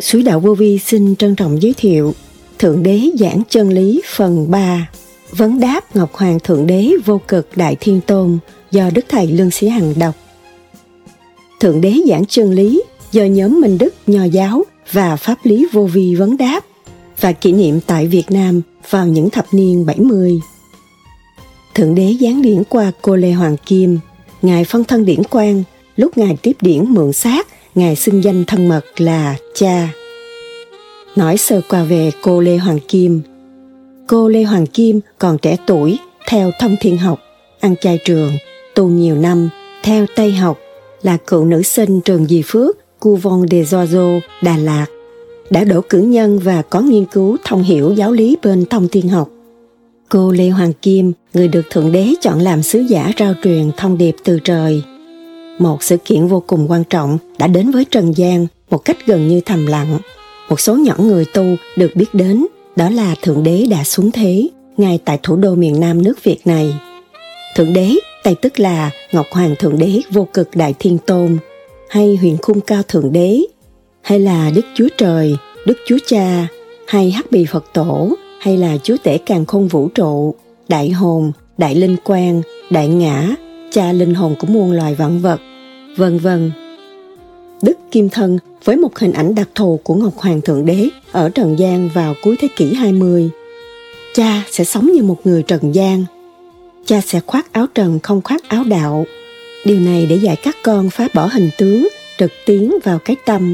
Suối Đạo Vô Vi xin trân trọng giới thiệu Thượng Đế giảng chân lý phần 3, vấn đáp Ngọc Hoàng Thượng Đế Vô Cực Đại Thiên Tôn do Đức Thầy Lương Sĩ Hằng đọc. Thượng Đế giảng chân lý do nhóm Minh Đức Nho Giáo và Pháp lý Vô Vi vấn đáp và kỷ niệm tại Việt Nam vào những thập niên 70. Thượng Đế giáng điển qua cô Lê Hoàng Kim, Ngài phân thân điển quang, lúc Ngài tiếp điển mượn xác, Ngài xưng danh thân mật là cha. Nói sơ qua về cô Lê Hoàng Kim. Cô Lê Hoàng Kim còn trẻ tuổi, theo thông thiên học, ăn chay trường, tu nhiều năm, theo Tây học, là cựu nữ sinh trường Di Phước, Couvent des Oiseaux, Đà Lạt. Đã đỗ cử nhân và có nghiên cứu thông hiểu giáo lý bên thông thiên học. Cô Lê Hoàng Kim, người được Thượng Đế chọn làm sứ giả rao truyền thông điệp từ trời. Một sự kiện vô cùng quan trọng đã đến với trần gian một cách gần như thầm lặng. Một số nhỏ người tu được biết đến, đó là Thượng Đế đã xuống thế, ngay tại thủ đô miền Nam nước Việt này. Thượng Đế, đây tức là Ngọc Hoàng Thượng Đế Vô Cực Đại Thiên Tôn, hay Huyền Khung Cao Thượng Đế, hay là Đức Chúa Trời, Đức Chúa Cha, hay Hắc Bì Phật Tổ, hay là Chúa Tể Càn Khôn Vũ Trụ, Đại Hồn, Đại Linh Quang, Đại Ngã, Cha linh hồn của muôn loài vạn vật, vân vân. Đức Kim Thân với một hình ảnh đặc thù của Ngọc Hoàng Thượng Đế ở trần gian vào cuối thế kỷ 20. Cha sẽ sống như một người trần gian. Cha sẽ khoác áo trần không khoác áo đạo. Điều này để dạy các con phá bỏ hình tướng, trực tiến vào cái tâm.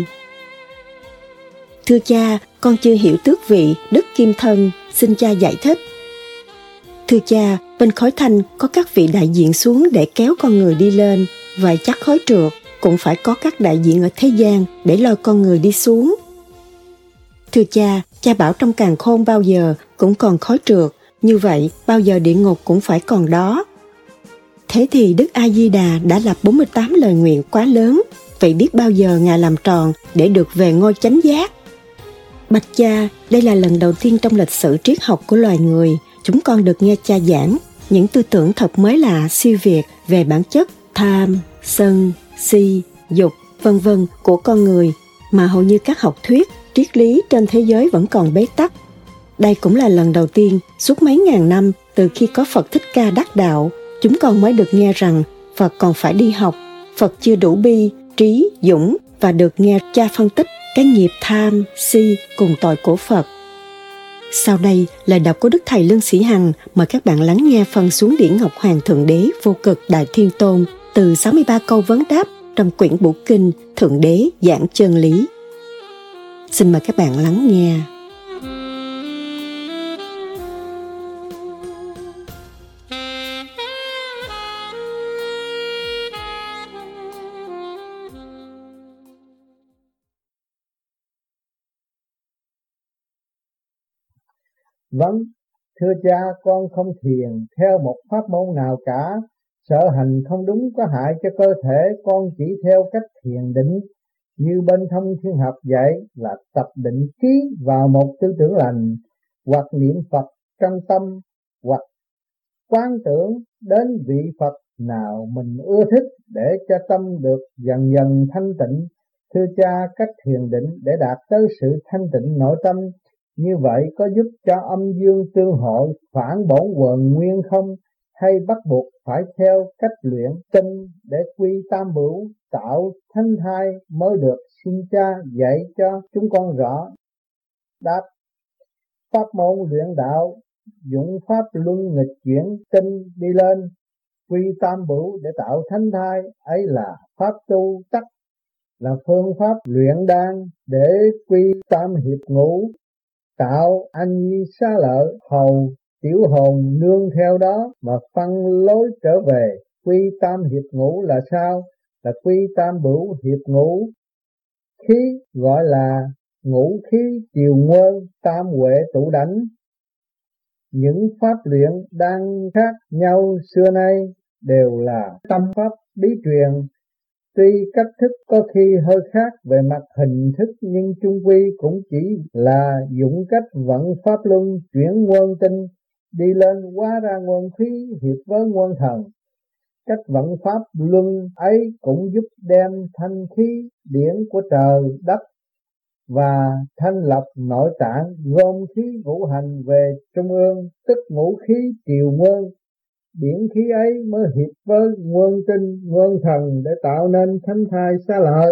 Thưa cha, con chưa hiểu tước vị Đức Kim Thân, xin cha giải thích. Thưa cha, bên khói thanh có các vị đại diện xuống để kéo con người đi lên, vậy chắc khói trượt cũng phải có các đại diện ở thế gian để lôi con người đi xuống. Thưa cha, cha bảo trong càn khôn bao giờ cũng còn khói trượt, như vậy bao giờ địa ngục cũng phải còn đó. Thế thì Đức A Di Đà đã lập 48 lời nguyện quá lớn, vậy biết bao giờ Ngài làm tròn để được về ngôi chánh giác? Bạch cha, đây là lần đầu tiên trong lịch sử triết học của loài người, chúng con được nghe cha giảng những tư tưởng thật mới lạ, siêu việt về bản chất tham, sân, si, dục, vân vân của con người mà hầu như các học thuyết, triết lý trên thế giới vẫn còn bế tắc. Đây cũng là lần đầu tiên suốt mấy ngàn năm từ khi có Phật Thích Ca đắc đạo, chúng con mới được nghe rằng Phật còn phải đi học, Phật chưa đủ bi, trí, dũng và được nghe cha phân tích cái nghiệp tham, si cùng tội của Phật. Sau đây, lời đọc của Đức Thầy Lương Sĩ Hằng mời các bạn lắng nghe phần xuống điển Ngọc Hoàng Thượng Đế Vô Cực Đại Thiên Tôn từ 63 câu vấn đáp trong quyển Bủ Kinh Thượng Đế giảng chân lý. Xin mời các bạn lắng nghe. Vâng, thưa cha, con không thiền theo một pháp môn nào cả, sợ hành không đúng có hại cho cơ thể, con chỉ theo cách thiền định như bên thông thiên học dạy là tập định ký vào một tư tưởng lành, hoặc niệm Phật trong tâm, hoặc quán tưởng đến vị Phật nào mình ưa thích để cho tâm được dần dần thanh tịnh. Thưa cha, cách thiền định để đạt tới sự thanh tịnh nội tâm như vậy có giúp cho âm dương tương hội phản bổn quần nguyên không, hay bắt buộc phải theo cách luyện tinh để quy tam bửu tạo thánh thai mới được? Xin cha dạy cho chúng con rõ. Đáp: pháp môn luyện đạo dụng pháp luân nghịch chuyển tinh đi lên quy tam bửu để tạo thánh thai, ấy là pháp tu tắc, là phương pháp luyện đan để quy tam hiệp ngũ tạo anh nhi xá lợi, hầu tiểu hồn nương theo đó mà phân lối trở về. Quy tam hiệp ngũ là sao? Là quy tam bửu hiệp ngũ khí, gọi là ngũ khí triều nguyên, tam huệ tụ đảnh. Những pháp luyện đang khác nhau xưa nay đều là tâm pháp bí truyền, tuy cách thức có khi hơi khác về mặt hình thức nhưng chung quy cũng chỉ là dụng cách vận pháp luân chuyển nguyên tinh đi lên hóa ra nguyên khí hiệp với nguyên thần. Cách vận pháp luân ấy cũng giúp đem thanh khí điển của trời đất và thanh lập nội tạng, gom khí ngũ hành về trung ương, tức ngũ khí triều nguyên. Điển khí ấy mới hiệp với nguyên tinh, nguyên thần để tạo nên thánh thai xá lợi.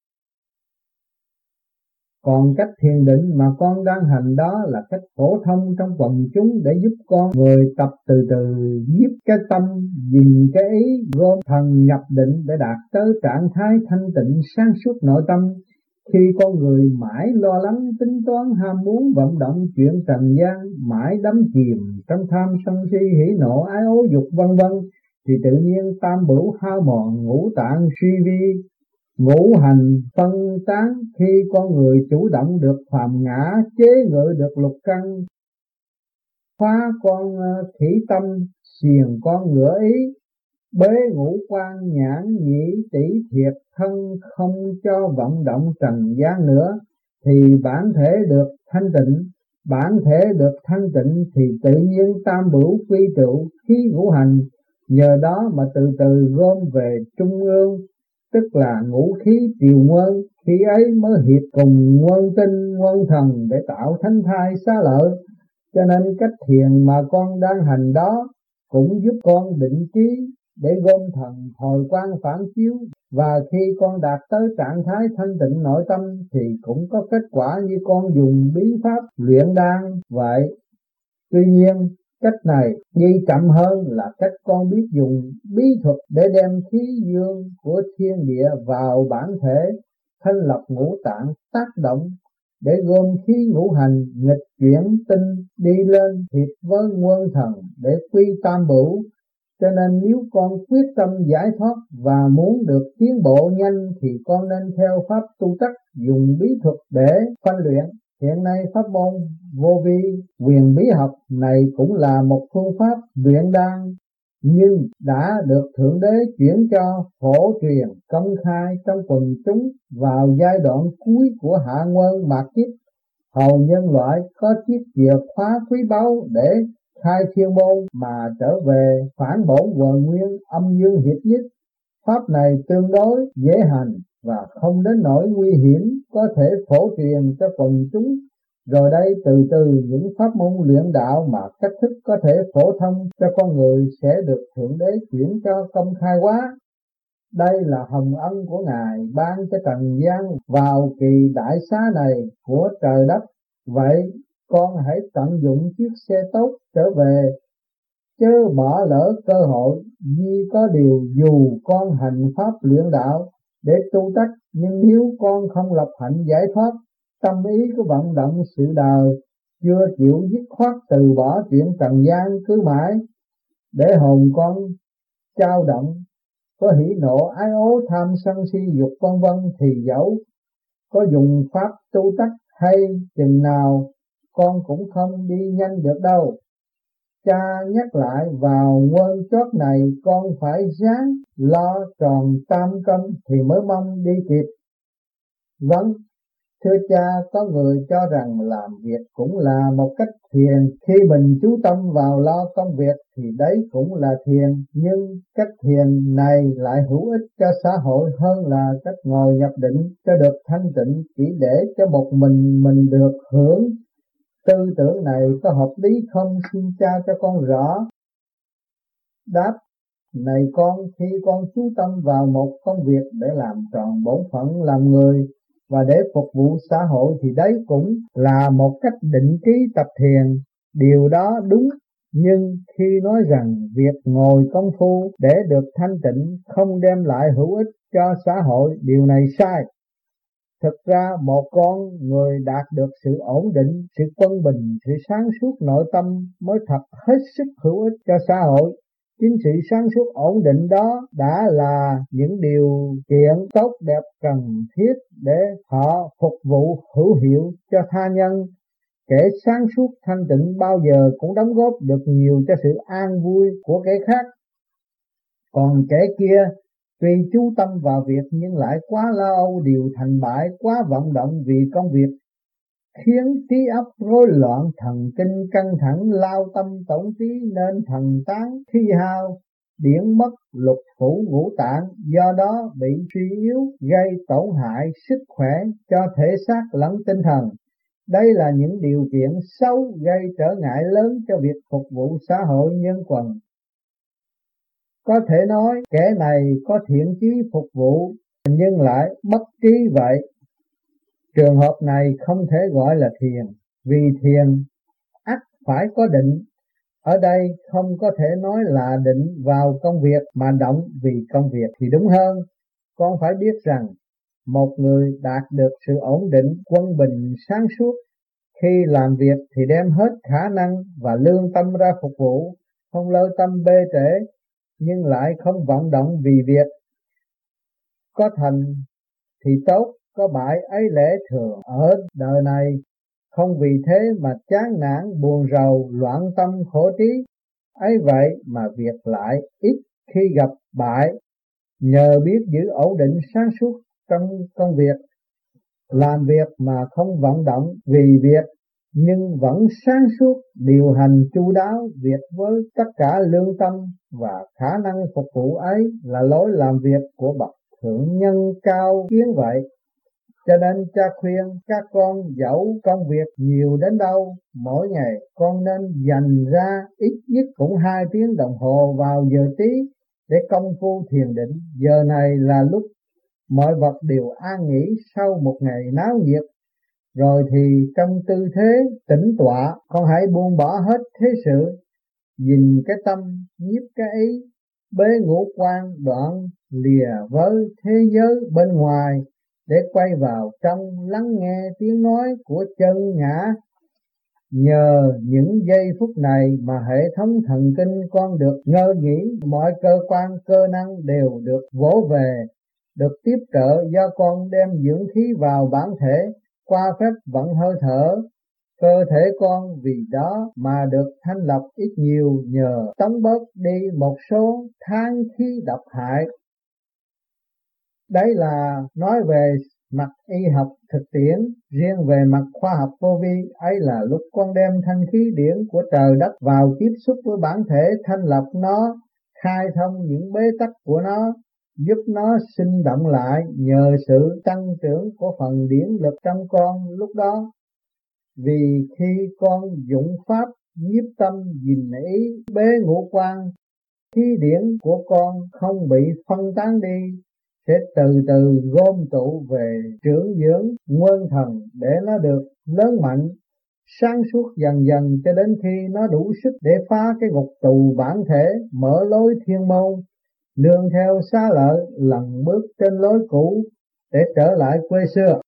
Còn cách thiền định mà con đang hành đó là cách phổ thông trong quần chúng để giúp con người tập từ từ nhiếp cái tâm, dình cái ý, gom thần nhập định để đạt tới trạng thái thanh tịnh sáng suốt nội tâm. Khi con người mãi lo lắng, tính toán, ham muốn, vận động chuyện trần gian, mãi đắm chìm trong tham sân si hỉ nộ ái ố dục vân vân, thì tự nhiên tam bửu hao mòn, ngũ tạng suy vi, ngũ hành phân tán. Khi con người chủ động được phàm ngã, chế ngự được lục căn, phá con thủy tâm, xiềng con ngửa ý, bế ngũ quan nhãn nhĩ tỷ thiệt thân, không cho vận động trần gian nữa, thì bản thể được thanh tịnh. Bản thể được thanh tịnh thì tự nhiên tam bửu quy trụ khí ngũ hành, nhờ đó mà từ từ gom về trung ương, tức là ngũ khí triều nguyên. Khi ấy mới hiệp cùng nguyên tinh, nguyên thần để tạo thánh thai xá lợi. Cho nên cách thiền mà con đang hành đó cũng giúp con định trí để gom thần hồi quang phản chiếu, và khi con đạt tới trạng thái thanh tịnh nội tâm thì cũng có kết quả như con dùng bí pháp luyện đan vậy. Tuy nhiên cách này đi chậm hơn là cách con biết dùng bí thuật để đem khí dương của thiên địa vào bản thể, thanh lập ngũ tạng, tác động để gom khí ngũ hành, nghịch chuyển tinh đi lên hiệp với nguyên thần để quy tam bửu. Cho nên nếu con quyết tâm giải thoát và muốn được tiến bộ nhanh thì con nên theo pháp tu tắc, dùng bí thuật để phân luyện. Hiện nay pháp môn vô vi quyền bí học này cũng là một phương pháp luyện đan, nhưng đã được Thượng Đế chuyển cho phổ truyền công khai trong quần chúng vào giai đoạn cuối của hạ nguyên mạt kiếp. Hầu nhân loại có chiếc chìa khóa quý báu để khai thiên môn mà trở về phản bổn hoàn nguyên, âm dương hiệp nhất. Pháp này tương đối dễ hành và không đến nỗi nguy hiểm, có thể phổ truyền cho quần chúng. Rồi đây từ từ những pháp môn luyện đạo mà cách thức có thể phổ thông cho con người sẽ được Thượng Đế chuyển cho công khai hóa. Đây là hồng ân của Ngài ban cho trần gian vào kỳ đại xá này của trời đất. Vậy con hãy tận dụng chiếc xe tốt trở về, chớ bỏ lỡ cơ hội. Vì có điều dù con hành pháp luyện đạo để tu tắc, nhưng nếu con không lập hạnh giải thoát, tâm ý có vận động sự đời, chưa chịu dứt khoát từ bỏ chuyện trần gian, cứ mãi để hồn con trao động, có hỉ nộ ái ố tham sân si dục vân vân, thì dẫu có dùng pháp tu tắc hay chừng nào con cũng không đi nhanh được đâu. Cha nhắc lại vào nguyên chót này, con phải ráng lo tròn tam cân thì mới mong đi kịp. Vâng, thưa cha, có người cho rằng làm việc cũng là một cách thiền. Khi mình chú tâm vào lo công việc thì đấy cũng là thiền, nhưng cách thiền này lại hữu ích cho xã hội hơn là cách ngồi nhập định cho được thanh tịnh, chỉ để cho một mình được hưởng. Tư tưởng này có hợp lý không, xin cha cho con rõ. Đáp: này con, khi con chú tâm vào một công việc để làm tròn bổn phận làm người và để phục vụ xã hội thì đấy cũng là một cách định trí tập thiền. Điều đó đúng, nhưng khi nói rằng việc ngồi công phu để được thanh tịnh không đem lại hữu ích cho xã hội, điều này sai. Thực ra một con người đạt được sự ổn định, sự quân bình, sự sáng suốt nội tâm mới thật hết sức hữu ích cho xã hội. Chính sự sáng suốt ổn định đó đã là những điều kiện tốt đẹp cần thiết để họ phục vụ hữu hiệu cho tha nhân. Kẻ sáng suốt thanh tịnh bao giờ cũng đóng góp được nhiều cho sự an vui của kẻ khác. Còn kẻ kia tuy chú tâm vào việc nhưng lại quá lo âu điều thành bại, quá vận động vì công việc, khiến trí óc rối loạn, thần kinh căng thẳng, lao tâm tổn trí nên thần tán thi hao, điển mất lục phủ ngũ tạng, do đó bị suy yếu, gây tổn hại sức khỏe cho thể xác lẫn tinh thần. Đây là những điều kiện xấu gây trở ngại lớn cho việc phục vụ xã hội nhân quần. Có thể nói kẻ này có thiện chí phục vụ nhưng lại bất trí vậy. Trường hợp này không thể gọi là thiền, vì thiền ắt phải có định. Ở đây không có thể nói là định vào công việc mà động vì công việc thì đúng hơn. Con phải biết rằng một người đạt được sự ổn định, quân bình, sáng suốt, khi làm việc thì đem hết khả năng và lương tâm ra phục vụ, không lơ tâm bê trễ, nhưng lại không vận động vì việc. Có thành thì tốt, có bại ấy lẽ thường ở đời này. Không vì thế mà chán nản, buồn rầu, loạn tâm, khổ trí. Ấy vậy mà việc lại ít khi gặp bại, nhờ biết giữ ổn định sáng suốt trong công việc. Làm việc mà không vận động vì việc, nhưng vẫn sáng suốt, điều hành chu đáo việc với tất cả lương tâm và khả năng phục vụ ấy là lối làm việc của bậc thượng nhân cao kiến vậy. Cho nên cha khuyên các con dẫu công việc nhiều đến đâu, mỗi ngày con nên dành ra ít nhất cũng 2 tiếng đồng hồ vào giờ tí để công phu thiền định. Giờ này là lúc mọi vật đều an nghỉ sau một ngày náo nhiệt. Rồi thì trong tư thế tĩnh tọa, con hãy buông bỏ hết thế sự, nhìn cái tâm, nhiếp cái ý, bế ngũ quan đoạn lìa với thế giới bên ngoài, để quay vào trong lắng nghe tiếng nói của chân ngã. Nhờ những giây phút này mà hệ thống thần kinh con được ngơi nghỉ, mọi cơ quan cơ năng đều được vỗ về, được tiếp trợ do con đem dưỡng khí vào bản thể qua phép vận hơi thở. Cơ thể con vì đó mà được thanh lọc ít nhiều, nhờ tống bớt đi một số tháng khí độc hại. Đấy là nói về mặt y học thực tiễn. Riêng về mặt khoa học vô vi, ấy là lúc con đem thanh khí điển của trời đất vào tiếp xúc với bản thể, thanh lọc nó, khai thông những bế tắc của nó, giúp nó sinh động lại nhờ sự tăng trưởng của phần điển lực trong con lúc đó. Vì khi con dụng pháp nhiếp tâm nhìn ý bế ngũ quan, khí điển của con không bị phân tán đi, sẽ từ từ gom tụ về trưởng dưỡng nguyên thần để nó được lớn mạnh, sáng suốt dần dần cho đến khi nó đủ sức để phá cái ngục tù bản thể, mở lối thiên môn, nương theo xá lợi lần bước trên lối cũ để trở lại quê xưa.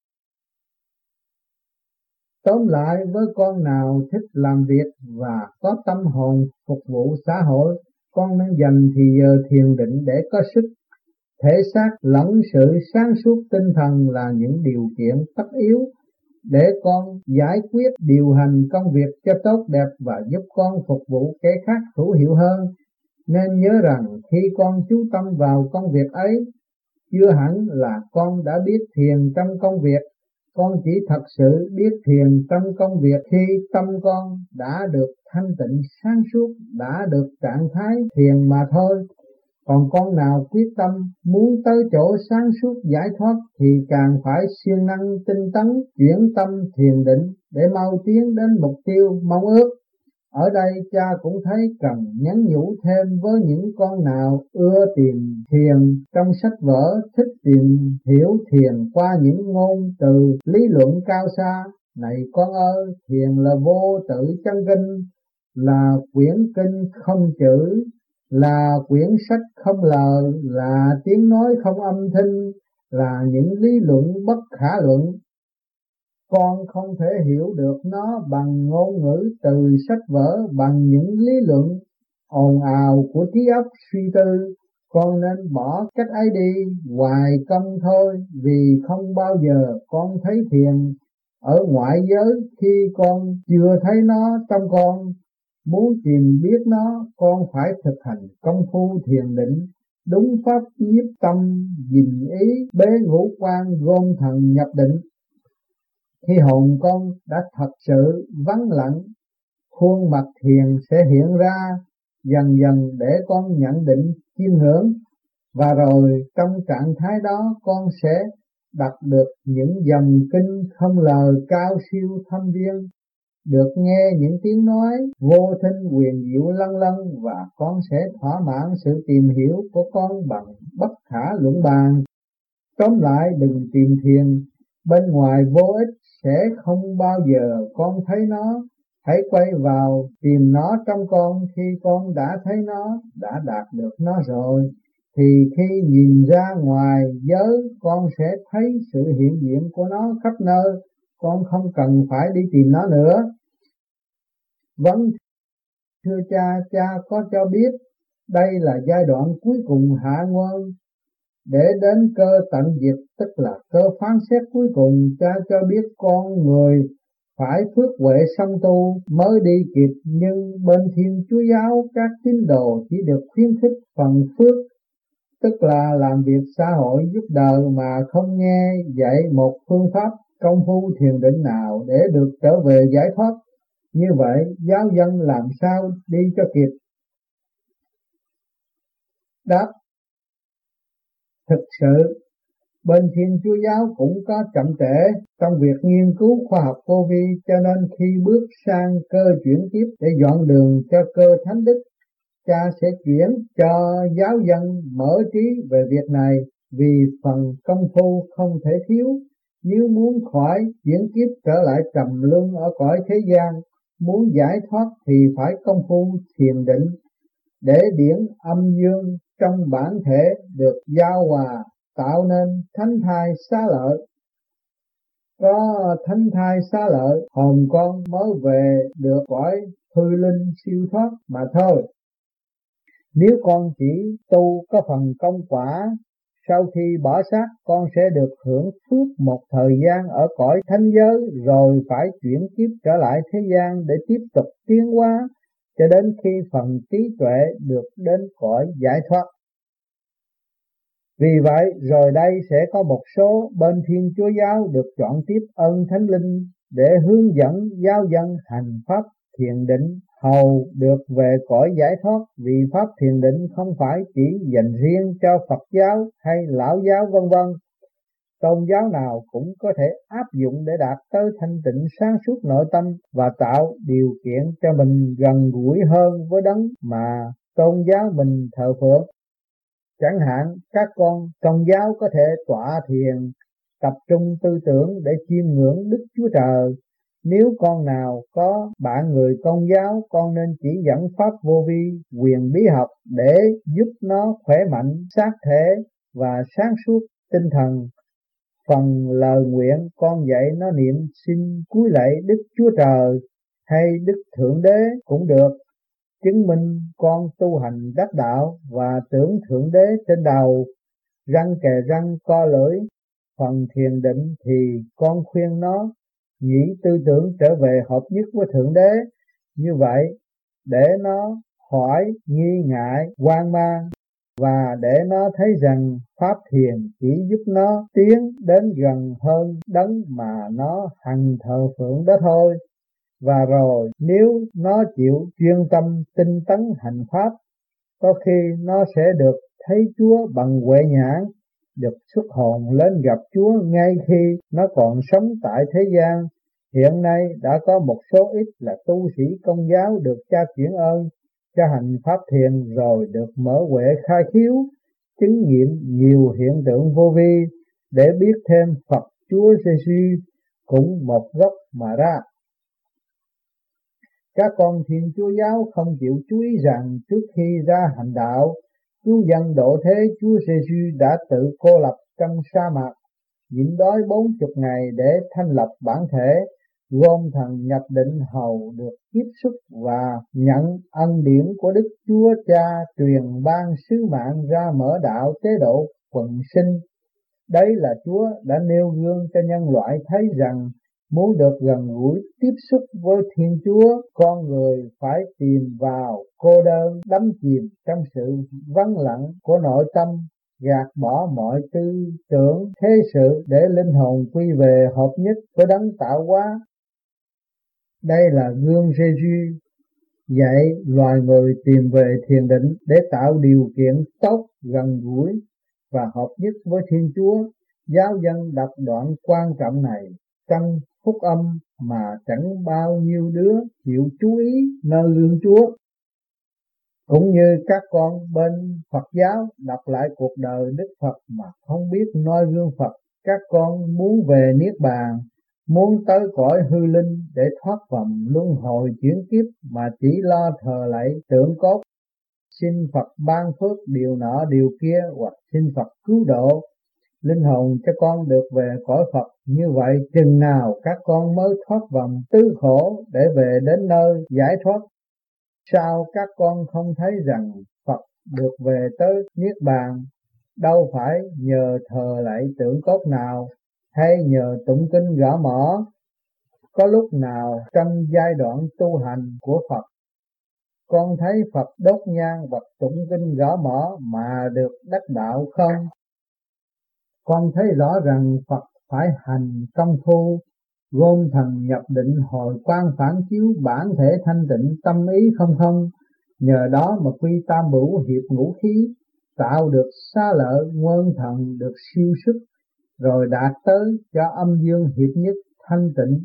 Tóm lại, với con nào thích làm việc và có tâm hồn phục vụ xã hội, con nên dành thì giờ thiền định để có sức. Thể xác lẫn sự sáng suốt tinh thần là những điều kiện tất yếu để con giải quyết điều hành công việc cho tốt đẹp và giúp con phục vụ kẻ khác hữu hiệu hơn. Nên nhớ rằng khi con chú tâm vào công việc ấy, chưa hẳn là con đã biết thiền trong công việc. Con chỉ thật sự biết thiền trong công việc khi tâm con đã được thanh tịnh sáng suốt, đã được trạng thái thiền mà thôi. Còn con nào quyết tâm muốn tới chỗ sáng suốt giải thoát thì càng phải siêng năng tinh tấn chuyển tâm thiền định để mau tiến đến mục tiêu mong ước. Ở đây cha cũng thấy cần nhắn nhủ thêm với những con nào ưa tìm thiền trong sách vở, thích tìm hiểu thiền qua những ngôn từ lý luận cao xa. Này con ơi, thiền là vô tự chân kinh, là quyển kinh không chữ, là quyển sách không lời, là tiếng nói không âm thanh, là những lý luận bất khả luận. Con không thể hiểu được nó bằng ngôn ngữ từ sách vở, bằng những lý luận ồn ào của trí óc suy tư. Con nên bỏ cách ấy đi, hoài công thôi, vì không bao giờ con thấy thiền ở ngoại giới khi con chưa thấy nó trong con. Muốn tìm biết nó, con phải thực hành công phu thiền định, đúng pháp nhiếp tâm, nhìn ý, bế ngũ quan, gom thần nhập định. Khi hồn con đã thật sự vắng lặng, khuôn mặt thiền sẽ hiện ra, dần dần để con nhận định chiêm ngưỡng, và rồi trong trạng thái đó con sẽ đọc được những dòng kinh không lời cao siêu thâm viên, được nghe những tiếng nói vô thinh huyền diệu lâng lâng, và con sẽ thỏa mãn sự tìm hiểu của con bằng bất khả luận bàn. Tóm lại, đừng tìm thiền bên ngoài vô ích, sẽ không bao giờ con thấy nó. Hãy quay vào tìm nó trong con. Khi con đã thấy nó, đã đạt được nó rồi, thì khi nhìn ra ngoài giới, con sẽ thấy sự hiện diện của nó khắp nơi. Con không cần phải đi tìm nó nữa. Vâng, thưa cha, cha có cho biết đây là giai đoạn cuối cùng hạ nguồn để đến cơ tận diệt, tức là cơ phán xét cuối cùng. Cha cho biết con người phải phước huệ song tu mới đi kịp, nhưng bên Thiên Chúa giáo các tín đồ chỉ được khuyến khích phần phước, tức là làm việc xã hội giúp đời, mà không nghe dạy một phương pháp công phu thiền định nào để được trở về giải thoát. Như vậy giáo dân làm sao đi cho kịp? Đáp: thực sự bên Thiên Chúa giáo cũng có chậm trễ trong việc nghiên cứu khoa học vô vi, cho nên khi bước sang cơ chuyển tiếp để dọn đường cho cơ thánh đức, cha sẽ chuyển cho giáo dân mở trí về việc này, vì phần công phu không thể thiếu. Nếu muốn khỏi chuyển kiếp trở lại trầm luân ở cõi thế gian, muốn giải thoát thì phải công phu thiền định, để điển âm dương trong bản thể được giao hòa, tạo nên thánh thai xá lợi. Có thánh thai xá lợi, hồn con mới về được cõi hư linh siêu thoát mà thôi. Nếu con chỉ tu có phần công quả, sau khi bỏ xác con sẽ được hưởng phước một thời gian ở cõi thánh giới, rồi phải chuyển kiếp trở lại thế gian để tiếp tục tiến hóa cho đến khi phần trí tuệ được đến cõi giải thoát. Vì vậy, rồi đây sẽ có một số bên Thiên Chúa giáo được chọn tiếp ân Thánh Linh để hướng dẫn giáo dân hành pháp thiền định, hầu được về cõi giải thoát. Vì pháp thiền định không phải chỉ dành riêng cho Phật giáo hay Lão giáo vân vân. Tôn giáo nào cũng có thể áp dụng để đạt tới thanh tịnh sáng suốt nội tâm và tạo điều kiện cho mình gần gũi hơn với đấng mà tôn giáo mình thờ phượng. Chẳng hạn các con Công giáo có thể tọa thiền, tập trung tư tưởng để chiêm ngưỡng Đức Chúa Trời. Nếu con nào có bạn người Công giáo, con nên chỉ dẫn pháp vô vi, quyền bí học để giúp nó khỏe mạnh xác thể và sáng suốt tinh thần. Phần lời nguyện con dạy nó niệm xin cúi lạy Đức Chúa Trời hay Đức Thượng Đế cũng được, chứng minh con tu hành đắc đạo và tưởng Thượng Đế trên đầu. Răng kề răng co lưỡi. Phần thiền định thì con khuyên nó nghĩ tư tưởng trở về hợp nhất với Thượng Đế, như vậy để nó khỏi nghi ngại hoang mang, và để nó thấy rằng pháp thiền chỉ giúp nó tiến đến gần hơn đấng mà nó hằng thờ phượng đó thôi. Và rồi nếu nó chịu chuyên tâm tinh tấn hành pháp, có khi nó sẽ được thấy Chúa bằng huệ nhãn, được xuất hồn lên gặp Chúa ngay khi nó còn sống tại thế gian. Hiện nay đã có một số ít là tu sĩ Công giáo được cha chuyển ơn cho hành pháp thiền, rồi được mở huệ khai khiếu, chứng nghiệm nhiều hiện tượng vô vi để biết thêm Phật Chúa Giêsu cũng một gốc mà ra. Các con Thiên Chúa giáo không chịu chú ý rằng trước khi ra hành đạo, cứu dân độ thế, Chúa Giêsu đã tự cô lập trong sa mạc, nhịn đói 40 ngày để thanh lập bản thể, gom thần nhập định hầu được tiếp xúc và nhận ân điển của Đức Chúa Cha truyền ban sứ mạng ra mở đạo tế độ quần sinh. Đấy là Chúa đã nêu gương cho nhân loại thấy rằng muốn được gần gũi tiếp xúc với Thiên Chúa, con người phải tìm vào cô đơn, đắm chìm trong sự vắng lặng của nội tâm, gạt bỏ mọi tư tưởng thế sự để linh hồn quy về hợp nhất với đấng tạo hóa. Đây là gương Giêsu Dạy loài người tìm về thiền định để tạo điều kiện tốt, gần gũi và hợp nhất với Thiên Chúa. Giáo dân đọc đoạn quan trọng này trong phúc âm mà chẳng bao nhiêu đứa chịu chú ý nơi gương Chúa. Cũng như các con bên Phật giáo đọc lại cuộc đời Đức Phật mà không biết noi gương Phật. Các con muốn về Niết Bàn, muốn tới cõi hư linh để thoát vòng luân hồi chuyển kiếp mà chỉ lo thờ lạy tượng cốt, xin Phật ban phước điều nọ điều kia, hoặc xin Phật cứu độ linh hồn cho con được về cõi Phật. Như vậy chừng nào các con mới thoát vòng tứ khổ để về đến nơi giải thoát? Sao các con không thấy rằng Phật được về tới Niết Bàn đâu phải nhờ thờ lạy tượng cốt nào hay nhờ tụng kinh gõ mõ? Có lúc nào trong giai đoạn tu hành của Phật con thấy Phật đốt nhang hoặc tụng kinh gõ mõ mà được đắc đạo không? Con thấy rõ rằng Phật phải hành công phu gom thần nhập định, hồi quang phản chiếu bản thể thanh tịnh tâm ý không, nhờ đó mà quy tam bửu hiệp ngũ khí, tạo được xá lợi nguyên thần được siêu sức, rồi đạt tới cho âm dương hiệp nhất thanh tịnh.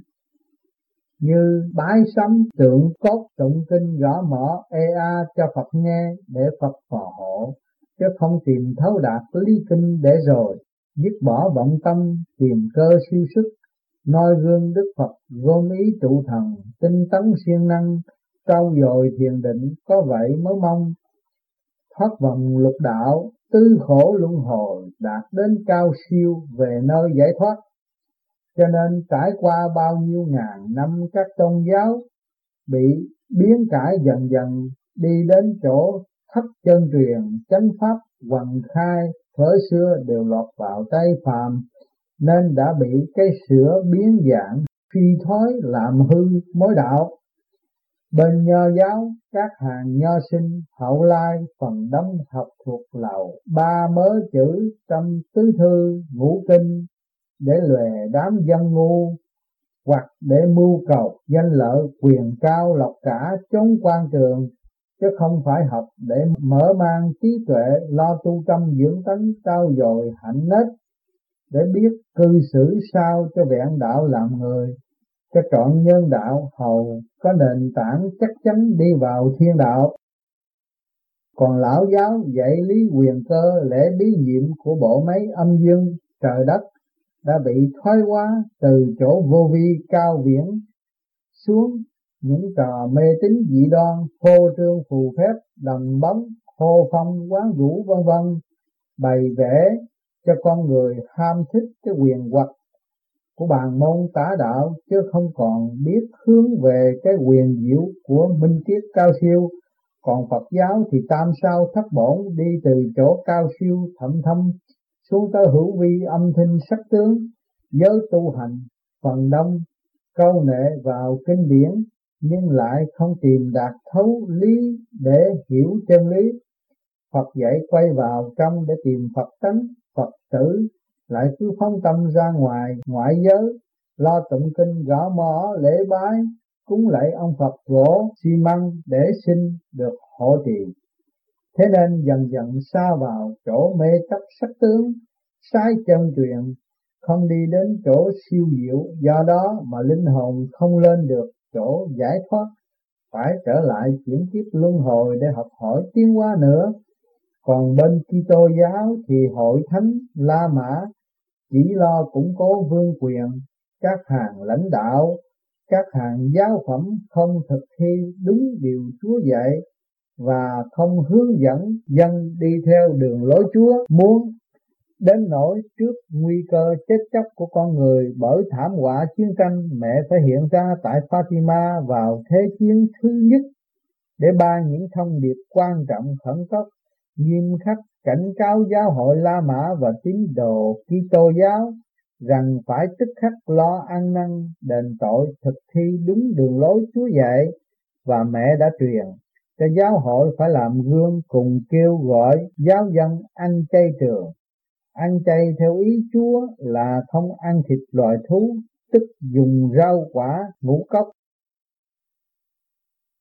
Như bái sắm tượng cốt tụng kinh gõ mõ cho Phật nghe để Phật phò hộ, chứ không tìm thấu đạt lý kinh để rồi dứt bỏ vọng tâm tìm cơ siêu sức. Noi gương Đức Phật gom ý trụ thần, tinh tấn siêng năng, trau dồi thiền định, có vậy mới mong thoát vòng lục đạo, tứ khổ luân hồi, đạt đến cao siêu về nơi giải thoát. Cho nên trải qua bao nhiêu ngàn năm, các tôn giáo bị biến cải dần dần đi đến chỗ thất chân truyền, chánh pháp hoằng khai thuở xưa đều lọt vào tay phàm, nên đã bị cái sửa biến dạng phi thoái làm hư mối đạo. Bên Nho giáo, các hàng nho sinh hậu lai phần đông học thuộc lầu ba mớ chữ trong tứ thư ngũ kinh để lòe đám dân ngu, hoặc để mưu cầu danh lợi quyền cao lộc cả chống quan trường, chứ không phải học để mở mang trí tuệ, lo tu tâm dưỡng tánh, trau dồi hạnh nết để biết cư xử sao cho vẹn đạo làm người, cho trọn nhân đạo, hầu có nền tảng chắc chắn đi vào thiên đạo. Còn lão giáo dạy lý quyền cơ lễ bí nhiệm của bộ máy âm dương trời đất đã bị thoái hóa từ chỗ vô vi cao viễn xuống những trò mê tín dị đoan, phô trương phù phép, đầm bóng, hô phong quán vũ vân vân, bày vẽ cho con người ham thích cái quyền hoặc của bàn môn tả đạo, chứ không còn biết hướng về cái quyền diệu của minh triết cao siêu. Còn Phật giáo thì tam sao thất bổn, đi từ chỗ cao siêu thậm thâm xuống tới hữu vi âm thanh sắc tướng. Giới tu hành phần đông câu nệ vào kinh điển, nhưng lại không tìm đạt thấu lý để hiểu chân lý. Phật dạy quay vào trong để tìm Phật tánh, Phật tử lại cứ phóng tâm ra ngoài ngoại giới, lo tụng kinh gõ mõ lễ bái, cúng lạy ông Phật gỗ xi măng để xin được hộ trì. Thế nên dần dần xa vào chỗ mê chấp sắc tướng, sai chân truyền, không đi đến chỗ siêu diệu. Do đó mà linh hồn không lên được chỗ giải thoát, phải trở lại chuyển kiếp luân hồi để học hỏi tiến hóa nữa. Còn bên Kitô giáo thì hội thánh La Mã chỉ lo củng cố vương quyền, các hàng lãnh đạo, các hàng giáo phẩm không thực thi đúng điều Chúa dạy và không hướng dẫn dân đi theo đường lối Chúa muốn, đến nỗi trước nguy cơ chết chóc của con người bởi thảm họa chiến tranh, mẹ phải hiện ra tại Fatima vào Thế chiến thứ nhất để ban những thông điệp quan trọng khẩn cấp, nghiêm khắc cảnh cáo giáo hội La Mã và tín đồ Kitô giáo rằng phải tức khắc lo ăn năn đền tội, thực thi đúng đường lối Chúa dạy và mẹ đã truyền cho giáo hội phải làm gương, cùng kêu gọi giáo dân ăn chay trường. Ăn chay theo ý Chúa là không ăn thịt loài thú, tức dùng rau quả ngũ cốc.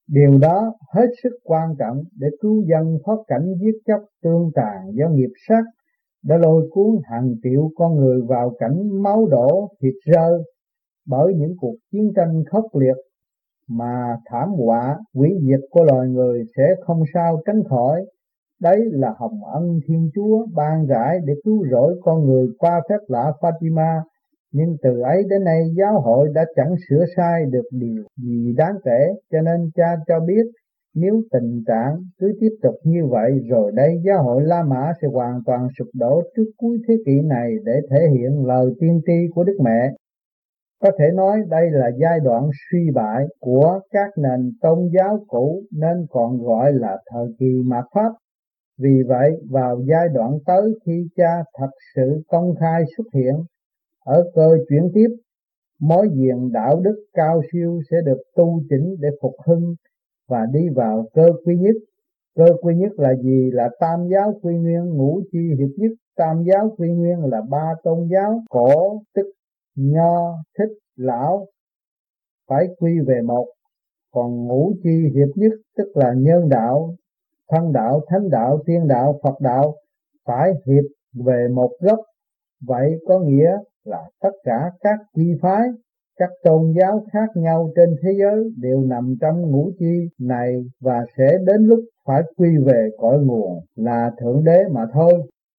Điều đó hết sức quan trọng để cứu dân thoát cảnh giết chóc tương tàn do nghiệp sát đã lôi cuốn hàng triệu con người vào cảnh máu đổ thịt rơi bởi những cuộc chiến tranh khốc liệt, mà thảm họa hủy diệt của loài người sẽ không sao tránh khỏi. Đấy là hồng ân Thiên Chúa ban rãi để cứu rỗi con người qua phép lạ Fatima. Nhưng từ ấy đến nay giáo hội đã chẳng sửa sai được điều gì đáng kể, cho nên cha cho biết nếu tình trạng cứ tiếp tục như vậy rồi đây giáo hội La Mã sẽ hoàn toàn sụp đổ trước cuối thế kỷ này để thể hiện lời tiên tri của Đức Mẹ. Có thể nói đây là giai đoạn suy bại của các nền tôn giáo cũ nên còn gọi là thời kỳ mạt Pháp. Vì vậy vào giai đoạn tới khi cha thật sự công khai xuất hiện ở cơ chuyển tiếp, mối diền đạo đức cao siêu sẽ được tu chỉnh để phục hưng và đi vào cơ quy nhất. Cơ quy nhất là gì? Là tam giáo quy nguyên, ngũ chi hiệp nhất. Tam giáo quy nguyên là ba tôn giáo cổ, tức Nho, Thích, Lão, phải quy về một. Còn ngũ chi hiệp nhất tức là nhân đạo, thân đạo, thánh đạo, tiên đạo, Phật đạo phải hiệp về một gốc. Vậy có nghĩa là tất cả các chi phái, các tôn giáo khác nhau trên thế giới đều nằm trong ngũ chi này và sẽ đến lúc phải quy về cội nguồn là Thượng Đế mà thôi.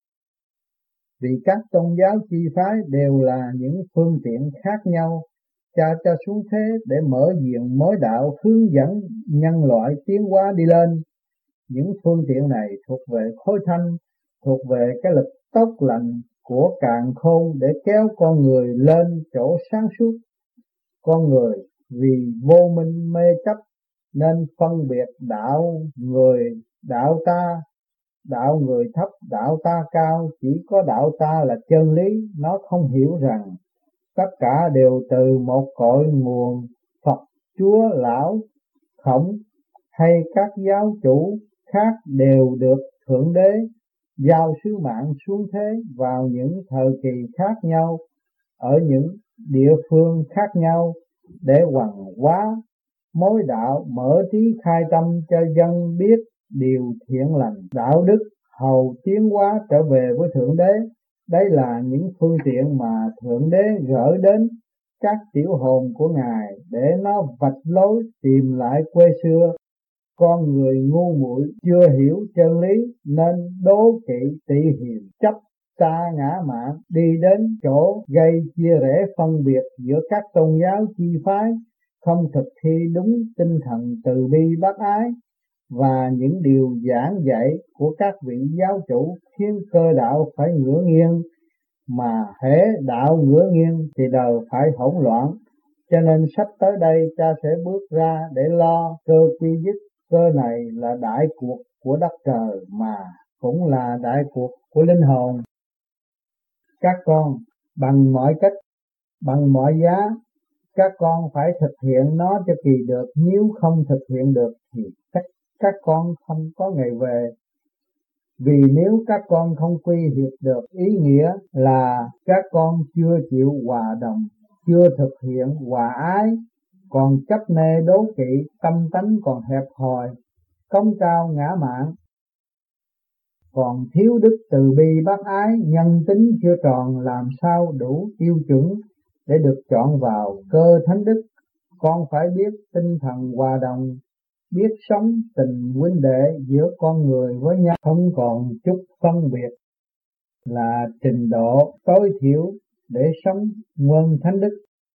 Vì các tôn giáo chi phái đều là những phương tiện khác nhau, cha cho xuống thế để mở diện mối đạo hướng dẫn nhân loại tiến hóa đi lên. Những phương tiện này thuộc về khối thanh, thuộc về cái lực tốt lành của càn khôn để kéo con người lên chỗ sáng suốt. Con người vì vô minh mê chấp nên phân biệt đạo người, đạo ta, đạo người thấp, đạo ta cao, chỉ có đạo ta là chân lý. Nó không hiểu rằng tất cả đều từ một cội nguồn Phật, Chúa, Lão, Khổng hay các giáo chủ khác đều được Thượng Đế giao sứ mạng xuống thế vào những thời kỳ khác nhau, ở những địa phương khác nhau để hoằng hóa mối đạo, mở trí khai tâm cho dân biết điều thiện lành, đạo đức, hầu tiến hóa trở về với Thượng Đế. Đây là những phương tiện mà Thượng Đế gửi đến các tiểu hồn của Ngài để nó vạch lối tìm lại quê xưa. Con người ngu muội chưa hiểu chân lý nên đố kỵ tị hiềm chấp ta ngã mạn, đi đến chỗ gây chia rẽ phân biệt giữa các tôn giáo chi phái, không thực thi đúng tinh thần từ bi bác ái và những điều giảng dạy của các vị giáo chủ, khiến cơ đạo phải ngửa nghiêng, mà hễ đạo ngửa nghiêng thì đời phải hỗn loạn. Cho nên sắp tới đây cha sẽ bước ra để lo cơ quy nhất. Cơ này là đại cuộc của đất trời mà cũng là đại cuộc của linh hồn. Các con bằng mọi cách, bằng mọi giá, các con phải thực hiện nó cho kỳ được. Nếu không thực hiện được thì các con không có ngày về. Vì nếu các con không quy hiệp được, ý nghĩa là các con chưa chịu hòa đồng, chưa thực hiện hòa ái, còn chấp nê đố kỵ, tâm tánh còn hẹp hòi, cống cao ngã mạn, còn thiếu đức từ bi bác ái, nhân tính chưa tròn, làm sao đủ tiêu chuẩn để được chọn vào cơ thánh đức. Con phải biết tinh thần hòa đồng, biết sống tình huynh đệ giữa con người với nhau, không còn chút phân biệt, là trình độ tối thiểu để sống nguyên thánh đức.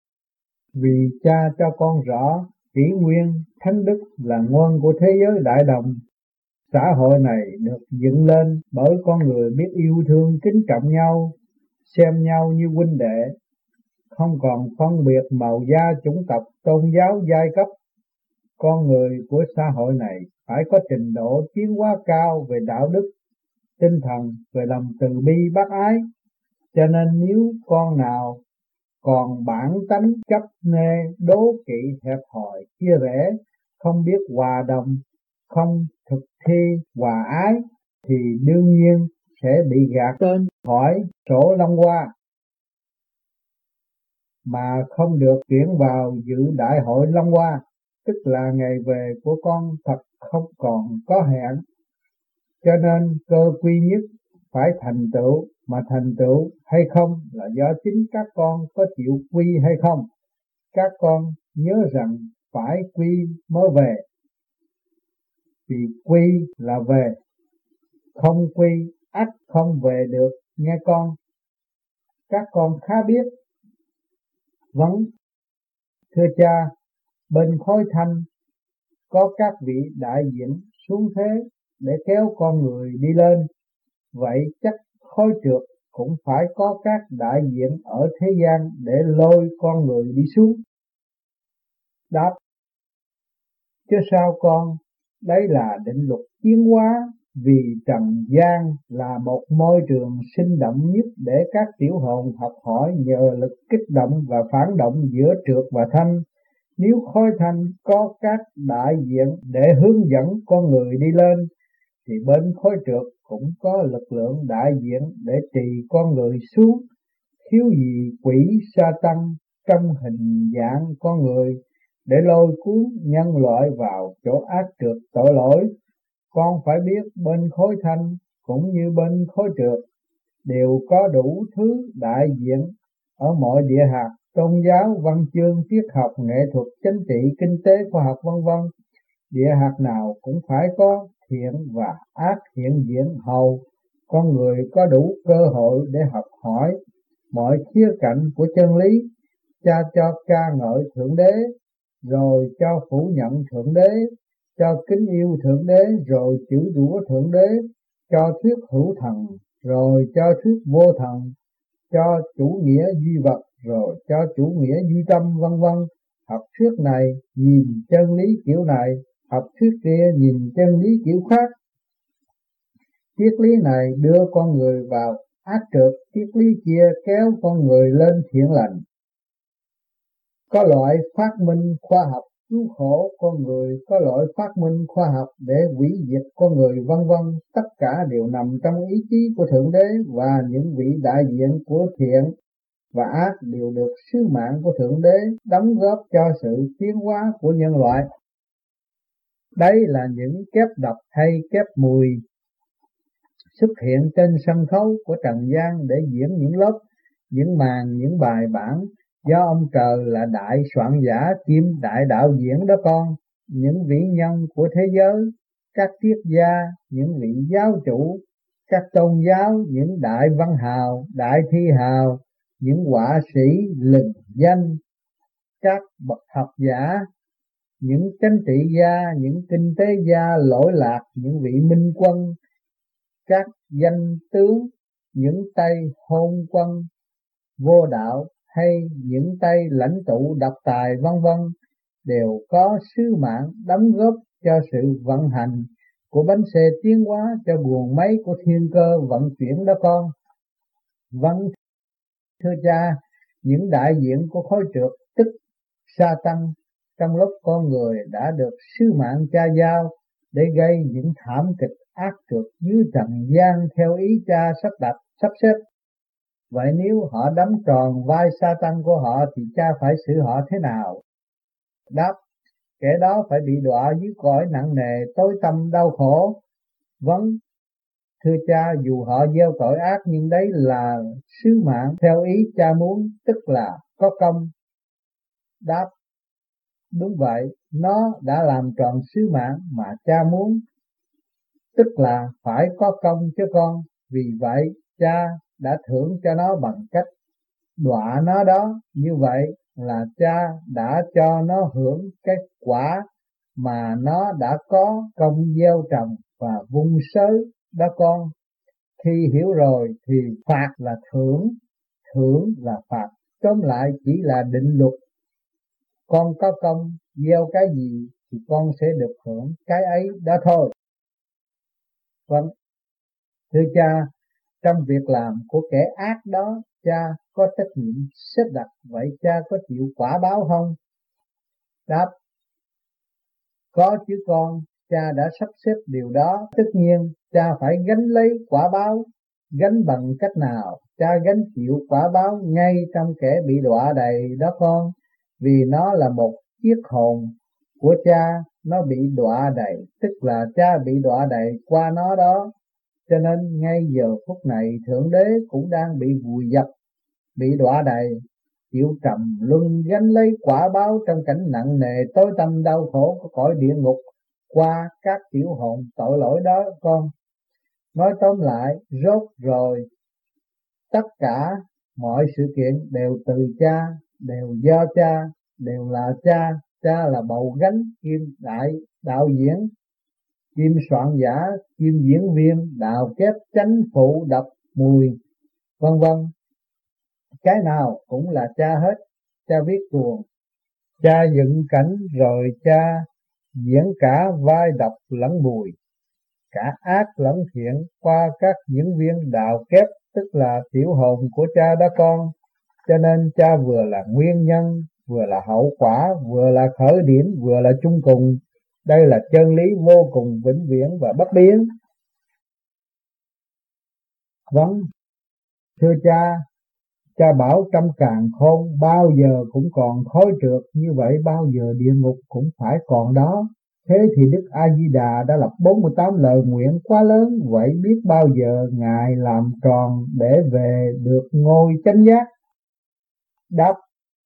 Vì cha cho con rõ kỷ nguyên thánh đức là nguồn của thế giới đại đồng. Xã hội này được dựng lên bởi con người biết yêu thương, kính trọng nhau, xem nhau như huynh đệ, không còn phân biệt màu da, chủng tộc, tôn giáo, giai cấp. Con người của xã hội này phải có trình độ tiến hóa cao về đạo đức, tinh thần, về lòng từ bi bác ái. Cho nên nếu con nào còn bản tánh chấp nê, đố kỵ, hẹp hòi, chia rẽ, không biết hòa đồng, không thực thi hòa ái, thì đương nhiên sẽ bị gạt tên khỏi sổ Long Hoa, mà không được tuyển vào dự đại hội Long Hoa. tức là ngày về của con thật không còn có hẹn. Cho nên cơ quy nhất phải thành tựu, mà thành tựu hay không là do chính các con có chịu quy hay không. Các con nhớ rằng phải quy mới về, vì quy là về, không quy ắt không về được nghe con. Các con khá biết. Vâng, thưa cha, bên khối thanh có các vị đại diện xuống thế để kéo con người đi lên, vậy chắc khối trượt cũng phải có các đại diện ở thế gian để lôi con người đi xuống. Đáp: chứ sao con, đấy là định luật tiến hóa, vì trần gian là một môi trường sinh động nhất để các tiểu hồn học hỏi nhờ lực kích động và phản động giữa trượt và thanh. Nếu khối thanh có các đại diện để hướng dẫn con người đi lên, thì bên khối trượt cũng có lực lượng đại diện để trì con người xuống. Thiếu gì quỷ sa tăng trong hình dạng con người để lôi cuốn nhân loại vào chỗ ác trượt tội lỗi. Con phải biết bên khối thanh cũng như bên khối trượt đều có đủ thứ đại diện ở mọi địa hạt: tôn giáo, văn chương, triết học, nghệ thuật, chính trị, kinh tế, khoa học vân vân. Địa hạt nào cũng phải có thiện và ác hiện diện hầu con người có đủ cơ hội để học hỏi mọi khía cạnh của chân lý. Cha cho ca ngợi Thượng Đế, rồi cho phủ nhận Thượng Đế, cho kính yêu Thượng Đế, rồi chửi rủa Thượng Đế, cho thuyết hữu thần, rồi cho thuyết vô thần, cho chủ nghĩa duy vật, rồi cho chủ nghĩa duy tâm vân vân. Học thuyết này nhìn chân lý kiểu này, học thuyết kia nhìn chân lý kiểu khác. Triết lý này đưa con người vào ác trượt, triết lý kia kéo con người lên thiện lành. Có loại phát minh khoa học cứu khổ con người, có loại phát minh khoa học để hủy diệt con người vân vân. Tất cả đều nằm trong ý chí của Thượng Đế, và những vị đại diện của thiện và ác đều được sứ mạng của Thượng Đế đóng góp cho sự tiến hóa của nhân loại. Đấy là những kép độc hay kép mùi xuất hiện trên sân khấu của trần gian để diễn những lớp, những màn, những bài bản do ông trời là đại soạn giả kiêm đại đạo diễn đó con. Những vĩ nhân của thế giới, các triết gia, những vị giáo chủ, các tôn giáo, những đại văn hào, đại thi hào, những họa sĩ lừng danh, các bậc học giả, những chính trị gia, những kinh tế gia lỗi lạc, những vị minh quân, các danh tướng, những tay hôn quân vô đạo, hay những tay lãnh tụ độc tài vân vân, đều có sứ mạng đóng góp cho sự vận hành của bánh xe tiến hóa, cho guồng máy của thiên cơ vận chuyển đó con. Vâng, thưa cha, những đại diện của khối trượt tức sa tăng trong lúc con người đã được sứ mạng cha giao để gây những thảm kịch ác trượt dưới trần gian theo ý cha sắp xếp. Vậy nếu họ đóng tròn vai sa tăng của họ thì cha phải xử họ thế nào? Đáp: kẻ đó phải bị đọa dưới cõi nặng nề, tối tăm, đau khổ. Vâng, thưa cha, dù họ gieo tội ác nhưng đấy là sứ mạng theo ý cha muốn, tức là có công. Đáp: đúng vậy, nó đã làm tròn sứ mạng mà cha muốn, tức là phải có công cho con. Vì vậy cha đã thưởng cho nó bằng cách đọa nó đó. Như vậy là cha đã cho nó hưởng cái quả mà nó đã có công gieo trồng và vun sới đó con. Khi hiểu rồi thì phạt là thưởng, thưởng là phạt, tóm lại chỉ là định luật. Con có công gieo cái gì thì con sẽ được hưởng cái ấy đó thôi. Vâng, thưa cha, trong việc làm của kẻ ác đó, cha có trách nhiệm xếp đặt, vậy cha có chịu quả báo không? Đáp: có chứ con, cha đã sắp xếp điều đó. Tất nhiên cha phải gánh lấy quả báo. Gánh bằng cách nào? Cha gánh chịu quả báo ngay trong kẻ bị đọa đầy đó con, vì nó là một chiếc hồn của cha nó bị đọa đầy, tức là cha bị đọa đầy qua nó đó. Cho nên ngay giờ phút này Thượng Đế cũng đang bị vùi dập, bị đọa đầy, chịu trầm luân gánh lấy quả báo trong cảnh nặng nề tối tăm đau khổ của cõi địa ngục qua các tiểu hồn tội lỗi đó con. Nói tóm lại, rốt rồi tất cả mọi sự kiện đều từ cha, đều do cha, đều là cha. Cha là bầu gánh, kim đại đạo diễn, kim soạn giả, kim diễn viên, đào kép, chánh phụ, đập, mùi, vân vân. Cái nào cũng là cha hết. Cha viết tuồng, cha dựng cảnh, rồi cha diễn cả vai đọc lẫn mùi, cả ác lẫn thiện qua các diễn viên đào kép, tức là tiểu hồn của cha đó con. Cho nên cha vừa là nguyên nhân, vừa là hậu quả, vừa là khởi điểm, vừa là chung cùng. Đây là chân lý vô cùng vĩnh viễn và bất biến. Vâng, thưa cha, cha bảo trong càn khôn bao giờ cũng còn khói trượt, như vậy bao giờ địa ngục cũng phải còn đó. Thế thì Đức A-di-đà đã lập 48 lời nguyện quá lớn, vậy biết bao giờ Ngài làm tròn để về được ngôi chánh giác? Đáp: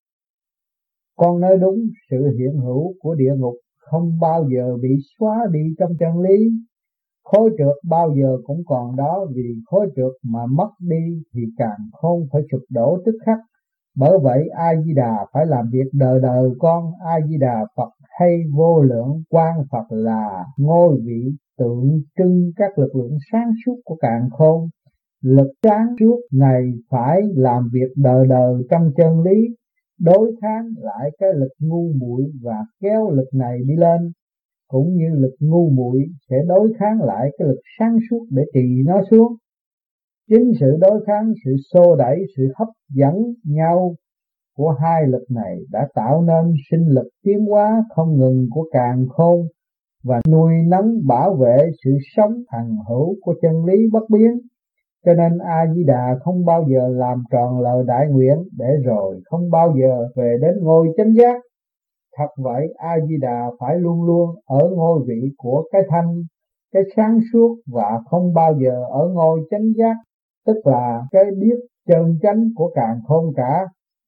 con nói đúng, sự hiện hữu của địa ngục không bao giờ bị xóa đi trong chân lý. Khối trượt bao giờ cũng còn đó, vì khối trượt mà mất đi thì càn khôn phải sụp đổ tức khắc. Bởi vậy A-di-đà phải làm việc đời đời con. A-di-đà Phật hay vô lượng quang Phật là ngôi vị tượng trưng các lực lượng sáng suốt của càn khôn. Lực sáng suốt này phải làm việc đời đời trong chân lý, đối kháng lại cái lực ngu muội và kéo lực này đi lên, cũng như lực ngu muội sẽ đối kháng lại cái lực sáng suốt để trì nó xuống. Chính sự đối kháng, sự xô đẩy, sự hấp dẫn nhau của hai lực này đã tạo nên sinh lực tiến hóa không ngừng của càn khôn và nuôi nấng bảo vệ sự sống hằng hữu của chân lý bất biến. Cho nên A-di-đà không bao giờ làm tròn lời đại nguyện để rồi không bao giờ về đến ngôi chánh giác. Thật vậy, A-di-đà phải luôn luôn ở ngôi vị của cái thanh, cái sáng suốt, và không bao giờ ở ngôi chánh giác, tức là cái biết chân chánh của càn khôn cả.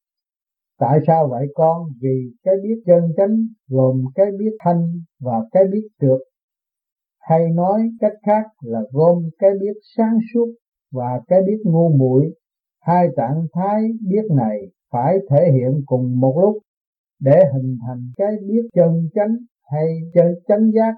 Tại sao vậy con? Vì cái biết chân chánh gồm cái biết thanh và cái biết trượt, hay nói cách khác là gồm cái biết sáng suốt và cái biết ngu muội. Hai trạng thái biết này phải thể hiện cùng một lúc để hình thành cái biết chân chánh hay chân chánh giác.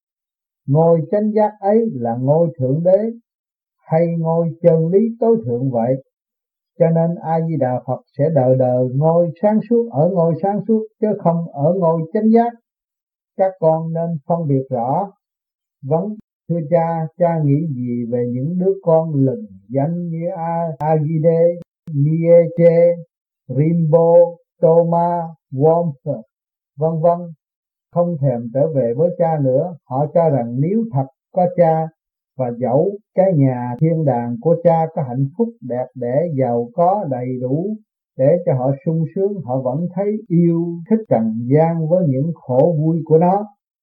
Ngôi chánh giác ấy là ngôi thượng đế hay ngôi chân lý tối thượng vậy. Cho nên A-di-đà Phật sẽ đời đời ngôi sáng suốt ở ngôi sáng suốt, chứ không ở ngôi chánh giác. Các con nên phân biệt rõ. Vấn: thưa cha, cha nghĩ gì về những đứa con lừng danh như Agide, Nietzsche, Rimbaud, Thomas, Worms, vân vân, không thèm trở về với cha nữa? Họ cho rằng nếu thật có cha, và dẫu cái nhà thiên đàng của cha có hạnh phúc đẹp đẽ, giàu có đầy đủ để cho họ sung sướng, họ vẫn thấy yêu thích trần gian với những khổ vui của nó.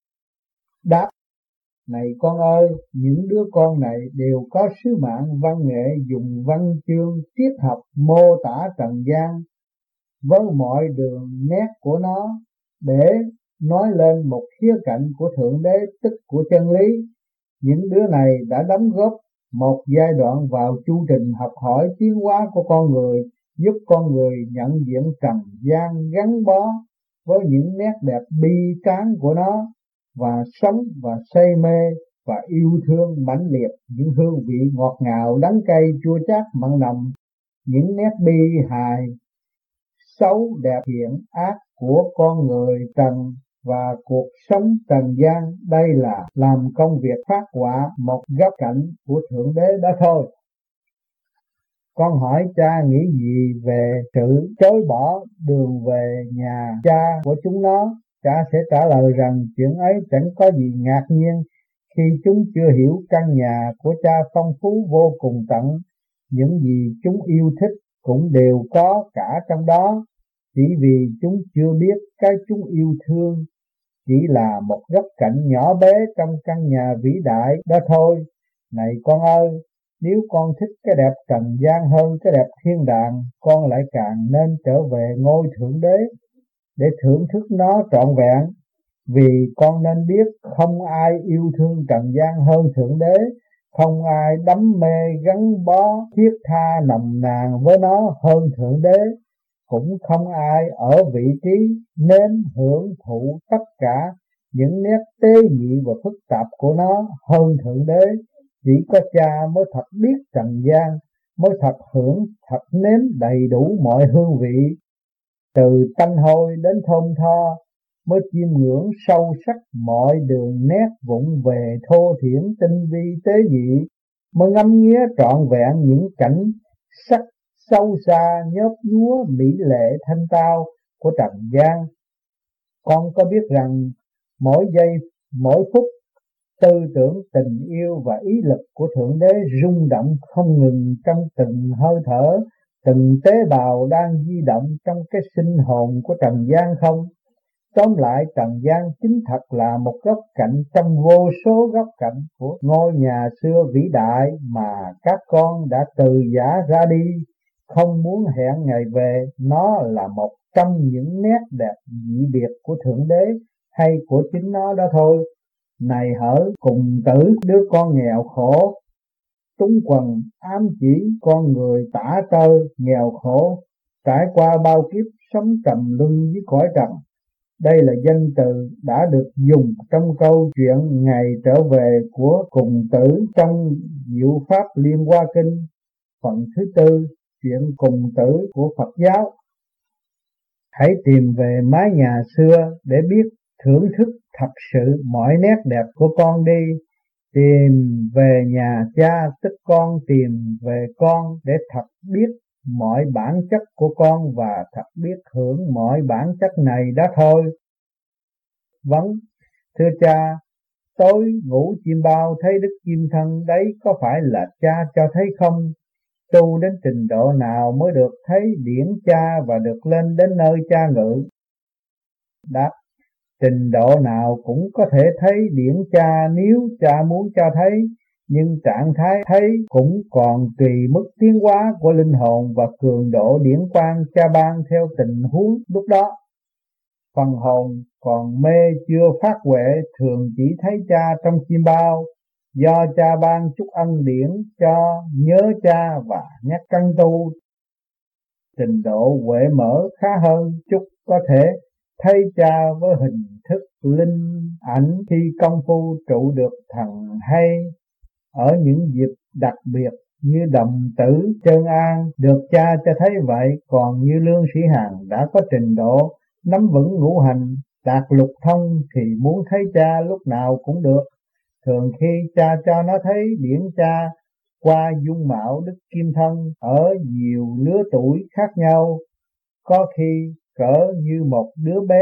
Đáp: này con ơi, những đứa con này đều có sứ mạng văn nghệ, dùng văn chương triết học mô tả trần gian với mọi đường nét của nó để nói lên một khía cạnh của Thượng Đế, tức của chân lý. Những đứa này đã đóng góp một giai đoạn vào chu trình học hỏi tiến hóa của con người, giúp con người nhận diện trần gian gắn bó với những nét đẹp bi tráng của nó, và sống và say mê và yêu thương mãnh liệt những hương vị ngọt ngào, đắng cay, chua chát, mặn nồng, những nét bi hài, xấu, đẹp, thiện, ác của con người trần và cuộc sống trần gian. Đây là làm công việc phát họa một góc cạnh của Thượng Đế đó thôi. Con hỏi cha nghĩ gì về sự chối bỏ đường về nhà cha của chúng nó? Cha sẽ trả lời rằng chuyện ấy chẳng có gì ngạc nhiên khi chúng chưa hiểu căn nhà của cha phong phú vô cùng tận. Những gì chúng yêu thích cũng đều có cả trong đó, chỉ vì chúng chưa biết cái chúng yêu thương chỉ là một góc cạnh nhỏ bé trong căn nhà vĩ đại đó thôi. Này con ơi, nếu con thích cái đẹp trần gian hơn cái đẹp thiên đàng, con lại càng nên trở về ngôi Thượng Đế để thưởng thức nó trọn vẹn. Vì con nên biết không ai yêu thương trần gian hơn Thượng Đế, không ai đắm mê gắn bó thiết tha nồng nàn với nó hơn Thượng Đế, cũng không ai ở vị trí nếm hưởng thụ tất cả những nét tế nhị và phức tạp của nó hơn Thượng Đế. Chỉ có Cha mới thật biết trần gian, mới thật hưởng, thật nếm đầy đủ mọi hương vị, từ tanh hôi đến thơm tho, mới chiêm ngưỡng sâu sắc mọi đường nét vụng về thô thiển tinh vi tế nhị, mới ngắm nghía trọn vẹn những cảnh sắc sâu xa nhớp nhúa mỹ lệ thanh tao của trần gian. Con có biết rằng mỗi giây mỗi phút tư tưởng tình yêu và ý lực của Thượng Đế rung động không ngừng trong từng hơi thở, từng tế bào đang di động trong cái sinh hồn của trần gian không? Tóm lại, trần gian chính thật là một góc cạnh trong vô số góc cạnh của ngôi nhà xưa vĩ đại mà các con đã từ giã ra đi, không muốn hẹn ngày về. Nó là một trong những nét đẹp dị biệt của Thượng Đế hay của chính nó đó thôi. Này hỡi Cùng Tử, đứa con nghèo khổ, túng quần ám chỉ con người tả tơi, nghèo khổ, trải qua bao kiếp sống trầm luân với cõi trần. Đây là danh từ đã được dùng trong câu chuyện ngày trở về của Cùng Tử trong Diệu Pháp Liên Hoa Kinh phần thứ 4, chuyện Cùng Tử của Phật giáo. Hãy tìm về mái nhà xưa để biết thưởng thức thật sự mọi nét đẹp của con đi. Tìm về nhà Cha tức con tìm về con để thật biết mọi bản chất của con và thật biết hưởng mọi bản chất này đó thôi. Vấn: Thưa Cha, tối ngủ chim bao thấy Đức Kim Thân đấy có phải là Cha cho thấy không? Tu đến trình độ nào mới được thấy điển Cha và được lên đến nơi Cha ngự? Đáp: Trình độ nào cũng có thể thấy điển Cha nếu Cha muốn cho thấy, nhưng trạng thái thấy cũng còn tùy mức tiến hóa của linh hồn và cường độ điển quang Cha ban theo tình huống lúc đó. Phần hồn còn mê chưa phát huệ thường chỉ thấy Cha trong chim bao, do Cha ban chút ân điển cho nhớ Cha và nhắc căn tu. Trình độ huệ mở khá hơn chút có thể thấy Cha với hình thức linh ảnh khi công phu trụ được thần hay ở những dịp đặc biệt như Đồng Tử, Trơn An được Cha cho thấy vậy. Còn như Lương Sĩ Hằng đã có trình độ nắm vững ngũ hành, đạt lục thông thì muốn thấy Cha lúc nào cũng được. Thường khi Cha cho nó thấy điển Cha qua dung mạo Đức Kim Thân ở nhiều lứa tuổi khác nhau, có khi cỡ như một đứa bé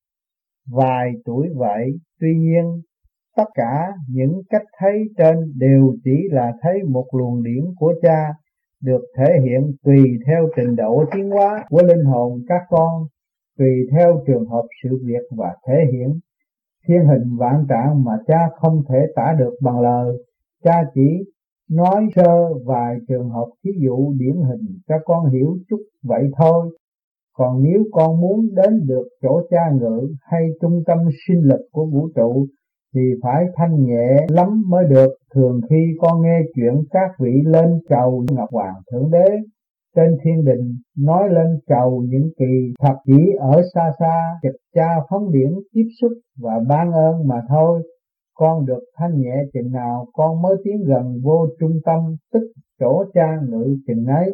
vài tuổi vậy. Tuy nhiên, tất cả những cách thấy trên đều chỉ là thấy một luồng điển của Cha, được thể hiện tùy theo trình độ tiến hóa của linh hồn các con, tùy theo trường hợp sự việc và thể hiện thiên hình vạn trạng mà Cha không thể tả được bằng lời. Cha chỉ nói sơ vài trường hợp thí dụ điển hình cho con hiểu chút vậy thôi. Còn nếu con muốn đến được chỗ Cha ngự hay trung tâm sinh lực của vũ trụ thì phải thanh nhẹ lắm mới được. Thường khi con nghe chuyện các vị lên chầu Ngọc Hoàng Thượng Đế trên thiên đình nói lên chầu những kỳ thật chỉ ở xa xa chực Cha phóng điển tiếp xúc và ban ơn mà thôi. Con được thanh nhẹ chừng nào con mới tiến gần vô trung tâm, tức chỗ Cha ngự chừng ấy.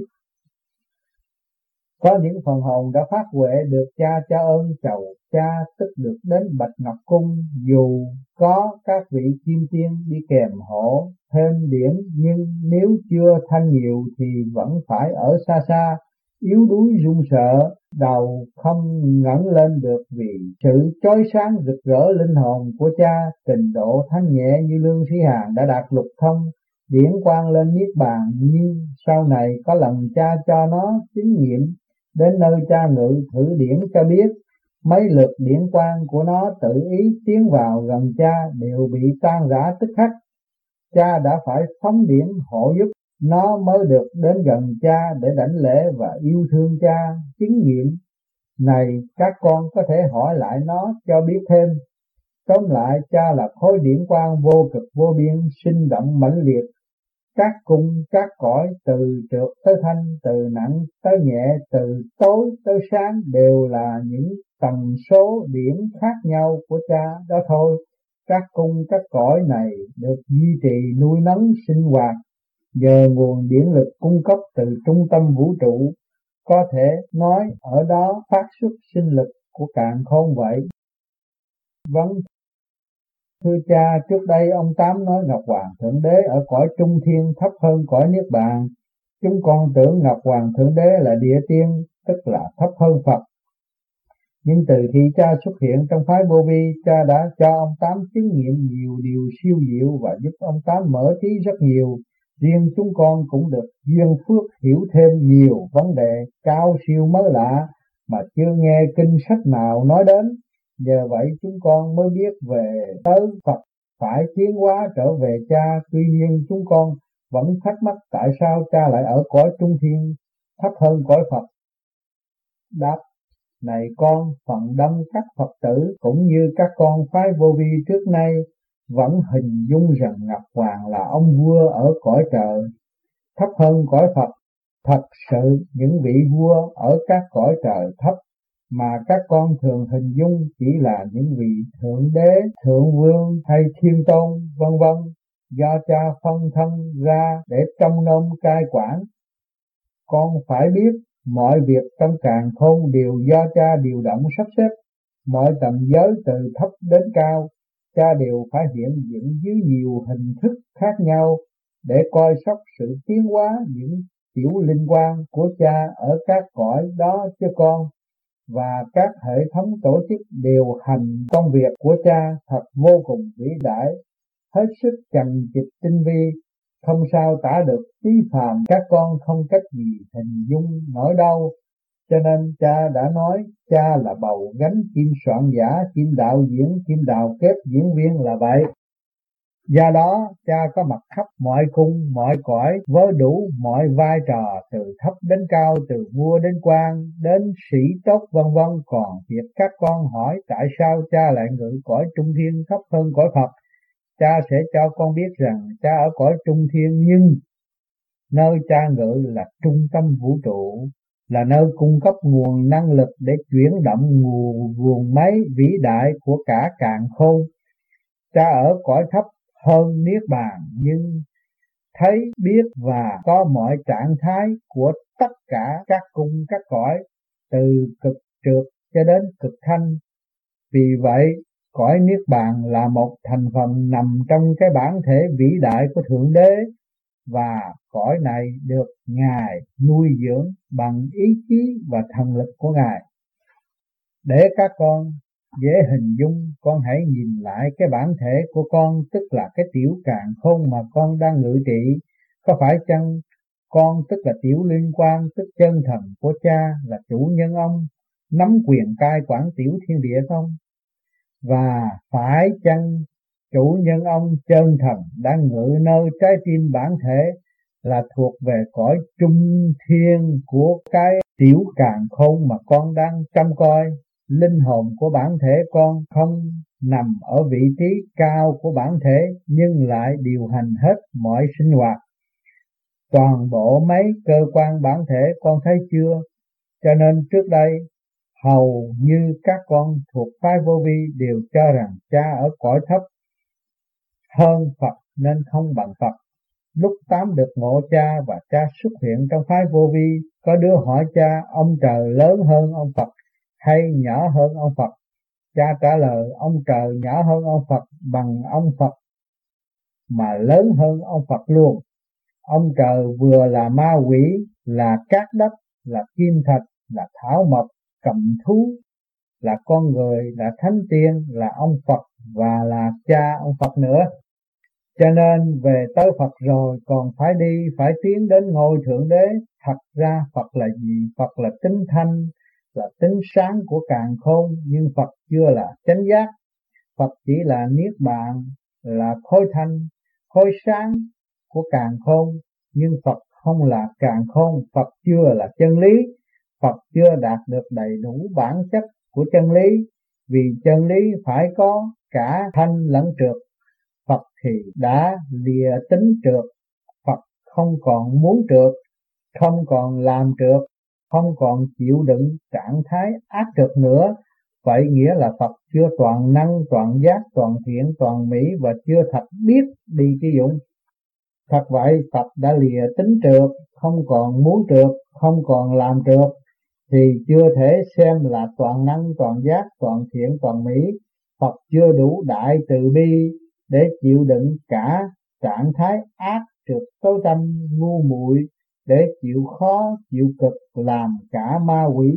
Có những phần hồn đã phát huệ được Cha cho ơn chầu Cha, tức được đến Bạch Ngọc Cung, dù có các vị kim tiên đi kèm hộ thêm điển, nhưng nếu chưa thanh nhiều thì vẫn phải ở xa xa, yếu đuối run sợ, đầu không ngẩng lên được vì sự chói sáng rực rỡ linh hồn của Cha. Trình độ thanh nhẹ như Lương Sĩ Hằng đã đạt lục thông, điển quang lên niết bàn, nhưng sau này có lần Cha cho nó chứng nghiệm đến nơi Cha ngự thử điển cho biết. Mấy lượt điển quang của nó tự ý tiến vào gần cha đều bị tan rã tức khắc. Cha đã phải phóng điển hộ giúp nó mới được đến gần cha để đảnh lễ và yêu thương cha. Chứng nghiệm này các con có thể hỏi lại nó cho biết thêm. Tóm lại, cha là khối điển quang vô cực vô biên, sinh động mãnh liệt. Các cung các cõi, từ trượt tới thanh, từ nặng tới nhẹ, từ tối tới sáng đều là những tần số điển khác nhau của cha đó thôi. Các cung các cõi này được duy trì nuôi nấng sinh hoạt nhờ nguồn điển lực cung cấp từ trung tâm vũ trụ. Có thể nói ở đó phát xuất sinh lực của càn khôn vậy. Vâng, thưa cha, trước đây ông Tám nói Ngọc Hoàng Thượng Đế ở cõi Trung Thiên thấp hơn cõi Niết Bàn. Chúng con tưởng Ngọc Hoàng Thượng Đế là địa tiên, tức là thấp hơn Phật. Nhưng từ khi cha xuất hiện trong phái Vô Vi, cha đã cho ông Tám chứng nghiệm nhiều điều siêu diệu và giúp ông Tám mở trí rất nhiều. Riêng chúng con cũng được duyên phước hiểu thêm nhiều vấn đề cao siêu mới lạ mà chưa nghe kinh sách nào nói đến. Nhờ vậy chúng con mới biết về tới Phật phải tiến hóa trở về cha. Tuy nhiên chúng con vẫn thắc mắc tại sao cha lại ở cõi Trung Thiên thấp hơn cõi Phật. Đáp: này con, phần đông các Phật tử cũng như các con phái Vô Vi trước nay vẫn hình dung rằng Ngọc Hoàng là ông vua ở cõi trời, thấp hơn cõi Phật. Thật sự những vị vua ở các cõi trời thấp mà các con thường hình dung chỉ là những vị thượng đế, thượng vương hay thiên tôn vân vân, do cha phân thân ra để trông nom cai quản. Con phải biết mọi việc trong càn khôn đều do cha điều động sắp xếp. Mọi tầng giới từ thấp đến cao, cha đều phải hiện diện dưới nhiều hình thức khác nhau để coi sóc sự tiến hóa những tiểu linh quan của cha ở các cõi đó cho con. Và các hệ thống tổ chức điều hành công việc của cha thật vô cùng vĩ đại, hết sức chằng chịt tinh vi, không sao tả được. Trí phàm các con không cách gì hình dung nổi đâu. Cho nên cha đã nói cha là bầu gánh kim soạn giả, kim đạo diễn, kim đào kép diễn viên là vậy. Do đó cha có mặt khắp mọi cung mọi cõi với đủ mọi vai trò từ thấp đến cao, từ vua đến quan đến sĩ tốt vân vân. Còn việc các con hỏi tại sao cha lại ngự cõi Trung Thiên thấp hơn cõi Phật, cha sẽ cho con biết rằng cha ở cõi Trung Thiên, nhưng nơi cha ngự là trung tâm vũ trụ, là nơi cung cấp nguồn năng lực để chuyển động nguồn máy vĩ đại của cả càn khôn. Cha ở cõi thấp hơn Niết Bàn, nhưng thấy biết và có mọi trạng thái của tất cả các cung các cõi, từ cực trượt cho đến cực thanh. Vì vậy cõi Niết Bàn là một thành phần nằm trong cái bản thể vĩ đại của Thượng Đế, và cõi này được Ngài nuôi dưỡng bằng ý chí và thần lực của Ngài. Để các con dễ hình dung, con hãy nhìn lại cái bản thể của con, tức là cái tiểu càn khôn mà con đang ngự trị. Có phải chăng con tức là tiểu liên quan, tức chân thần của cha, là chủ nhân ông, nắm quyền cai quản tiểu thiên địa không? Và phải chăng chủ nhân ông chân thần đang ngự nơi trái tim bản thể, là thuộc về cõi trung thiên của cái tiểu càn khôn mà con đang trông coi? Linh hồn của bản thể con không nằm ở vị trí cao của bản thể, nhưng lại điều hành hết mọi sinh hoạt, toàn bộ mấy cơ quan bản thể, con thấy chưa? Cho nên trước đây hầu như các con thuộc phái Vô Vi đều cho rằng cha ở cõi thấp hơn Phật nên không bằng Phật. Lúc Tám được ngộ cha và cha xuất hiện trong phái Vô Vi, có đứa hỏi cha ông trời lớn hơn ông Phật hay nhỏ hơn ông Phật? Cha trả lời ông trời nhỏ hơn ông Phật bằng ông Phật mà lớn hơn ông Phật luôn. Ông trời vừa là ma quỷ, là cát đất, là kim thạch, là thảo mộc, cầm thú, là con người, là thánh tiên, là ông Phật và là cha ông Phật nữa. Cho nên về tới Phật rồi còn phải đi, phải tiến đến ngôi Thượng Đế. Thật ra Phật là gì? Phật là tính thanh, là tính sáng của càn khôn, nhưng Phật chưa là chánh giác. Phật chỉ là niết bàn, là khối thanh, khối sáng của càn khôn, nhưng Phật không là càn khôn. Phật chưa là chân lý. Phật chưa đạt được đầy đủ bản chất của chân lý, vì chân lý phải có cả thanh lẫn trượt. Phật thì đã lìa tính trượt. Phật không còn muốn trượt, không còn làm trượt, không còn chịu đựng trạng thái ác trượt nữa. Vậy nghĩa là Phật chưa toàn năng, toàn giác, toàn thiện, toàn mỹ, và chưa thật biết đi chi dụng. Thật vậy, Phật đã lìa tính trượt, không còn muốn trượt, không còn làm trượt, thì chưa thể xem là toàn năng, toàn giác, toàn thiện, toàn mỹ. Phật chưa đủ đại từ bi để chịu đựng cả trạng thái ác trượt tối tăm ngu muội, để chịu khó chịu cực làm cả ma quỷ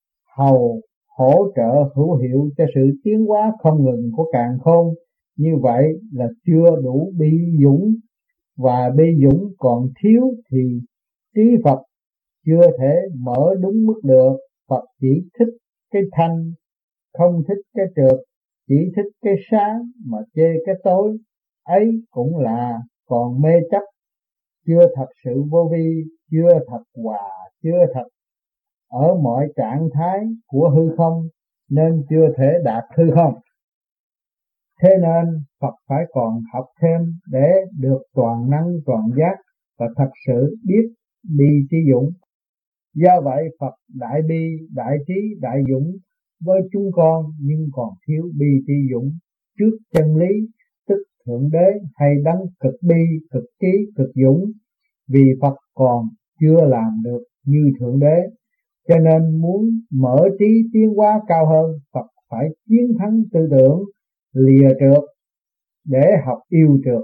hỗ trợ hữu hiệu cho sự tiến hóa không ngừng của càn khôn. Như vậy là chưa đủ bi dũng, và bi dũng còn thiếu thì trí Phật chưa thể mở đúng mức được. Phật chỉ thích cái thanh, không thích cái trượt, chỉ thích cái sáng mà chê cái tối. Ấy cũng là còn mê chấp, chưa thật sự vô vi, chưa thật hòa, chưa thật ở mọi trạng thái của hư không, nên chưa thể đạt hư không. Thế nên Phật phải còn học thêm để được toàn năng, toàn giác, và thật sự biết bi trí dũng. Do vậy Phật đại bi, đại trí, đại dũng với chúng con, nhưng còn thiếu bi trí dũng trước chân lý, tức Thượng Đế hay đấng cực bi, cực trí, cực dũng. Vì Phật còn chưa làm được như Thượng Đế, cho nên muốn mở trí tiến hóa cao hơn, Phật phải chiến thắng tư tưởng lìa trượt để học yêu trượt,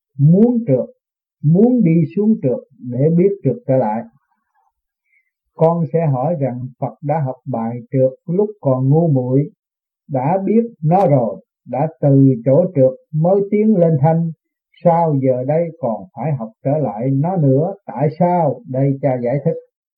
muốn đi xuống trượt để biết trượt trở lại. Con sẽ hỏi rằng Phật đã học bài trượt lúc còn ngu muội, đã biết nó rồi, đã từ chỗ trượt mới tiến lên thanh, sao giờ đây còn phải học trở lại nó nữa? Tại sao? Đây cha giải thích.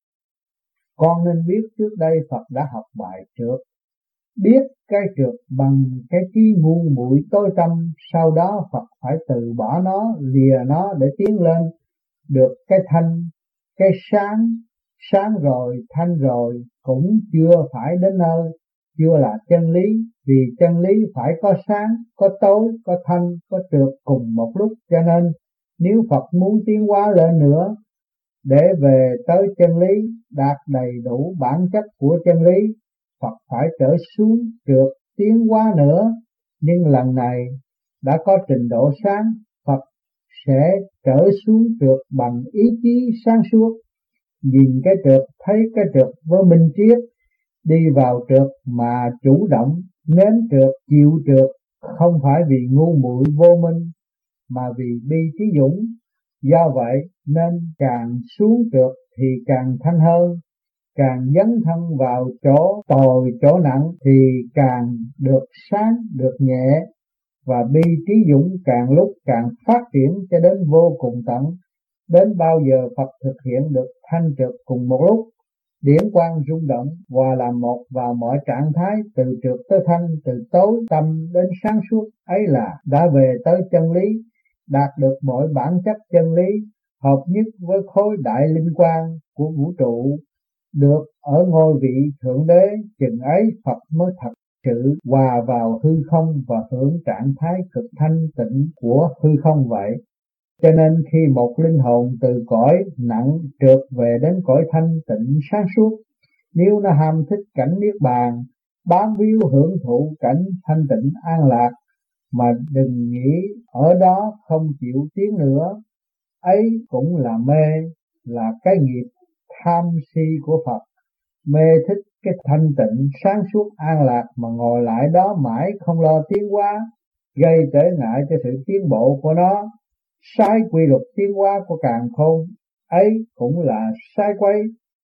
Con nên biết trước đây Phật đã học bài trượt, biết cái trượt bằng cái trí ngu muội tối tăm, sau đó Phật phải từ bỏ nó, lìa nó để tiến lên được cái thanh, cái sáng. Sáng rồi, thanh rồi cũng chưa phải đến nơi, chưa là chân lý, vì chân lý phải có sáng, có tối, có thanh, có trượt cùng một lúc. Cho nên nếu Phật muốn tiến hóa lên nữa, để về tới chân lý, đạt đầy đủ bản chất của chân lý, Phật phải trở xuống trượt tiến hóa nữa. Nhưng lần này đã có trình độ sáng, Phật sẽ trở xuống trượt bằng ý chí sáng suốt. Nhìn cái trượt, thấy cái trượt với minh triết, đi vào trượt mà chủ động, nếm trượt, chịu trượt, không phải vì ngu muội vô minh, mà vì bi trí dũng. Do vậy nên càng xuống trượt thì càng thanh hơn, càng dấn thân vào chỗ tồi, chỗ nặng thì càng được sáng, được nhẹ, và bi trí dũng càng lúc càng phát triển cho đến vô cùng tận. Đến bao giờ Phật thực hiện được thanh trượt cùng một lúc, điển quang rung động, hòa làm một vào mọi trạng thái, từ trượt tới thanh, từ tối tâm đến sáng suốt, ấy là đã về tới chân lý, đạt được mọi bản chất chân lý, hợp nhất với khối đại linh quang của vũ trụ, được ở ngôi vị Thượng Đế. Chừng ấy Phật mới thật sự hòa vào hư không và hưởng trạng thái cực thanh tịnh của hư không vậy. Cho nên khi một linh hồn từ cõi nặng trượt về đến cõi thanh tịnh sáng suốt, nếu nó ham thích cảnh niết bàn, bám víu hưởng thụ cảnh thanh tịnh an lạc, mà đừng nghĩ ở đó không chịu tiến nữa, ấy cũng là mê, là cái nghiệp tham si của Phật. Mê thích cái thanh tịnh sáng suốt an lạc mà ngồi lại đó mãi không lo tiến hóa, gây trở ngại cho sự tiến bộ của nó, sai quy luật tiến hóa của càn khôn. Ấy cũng là sai quấy,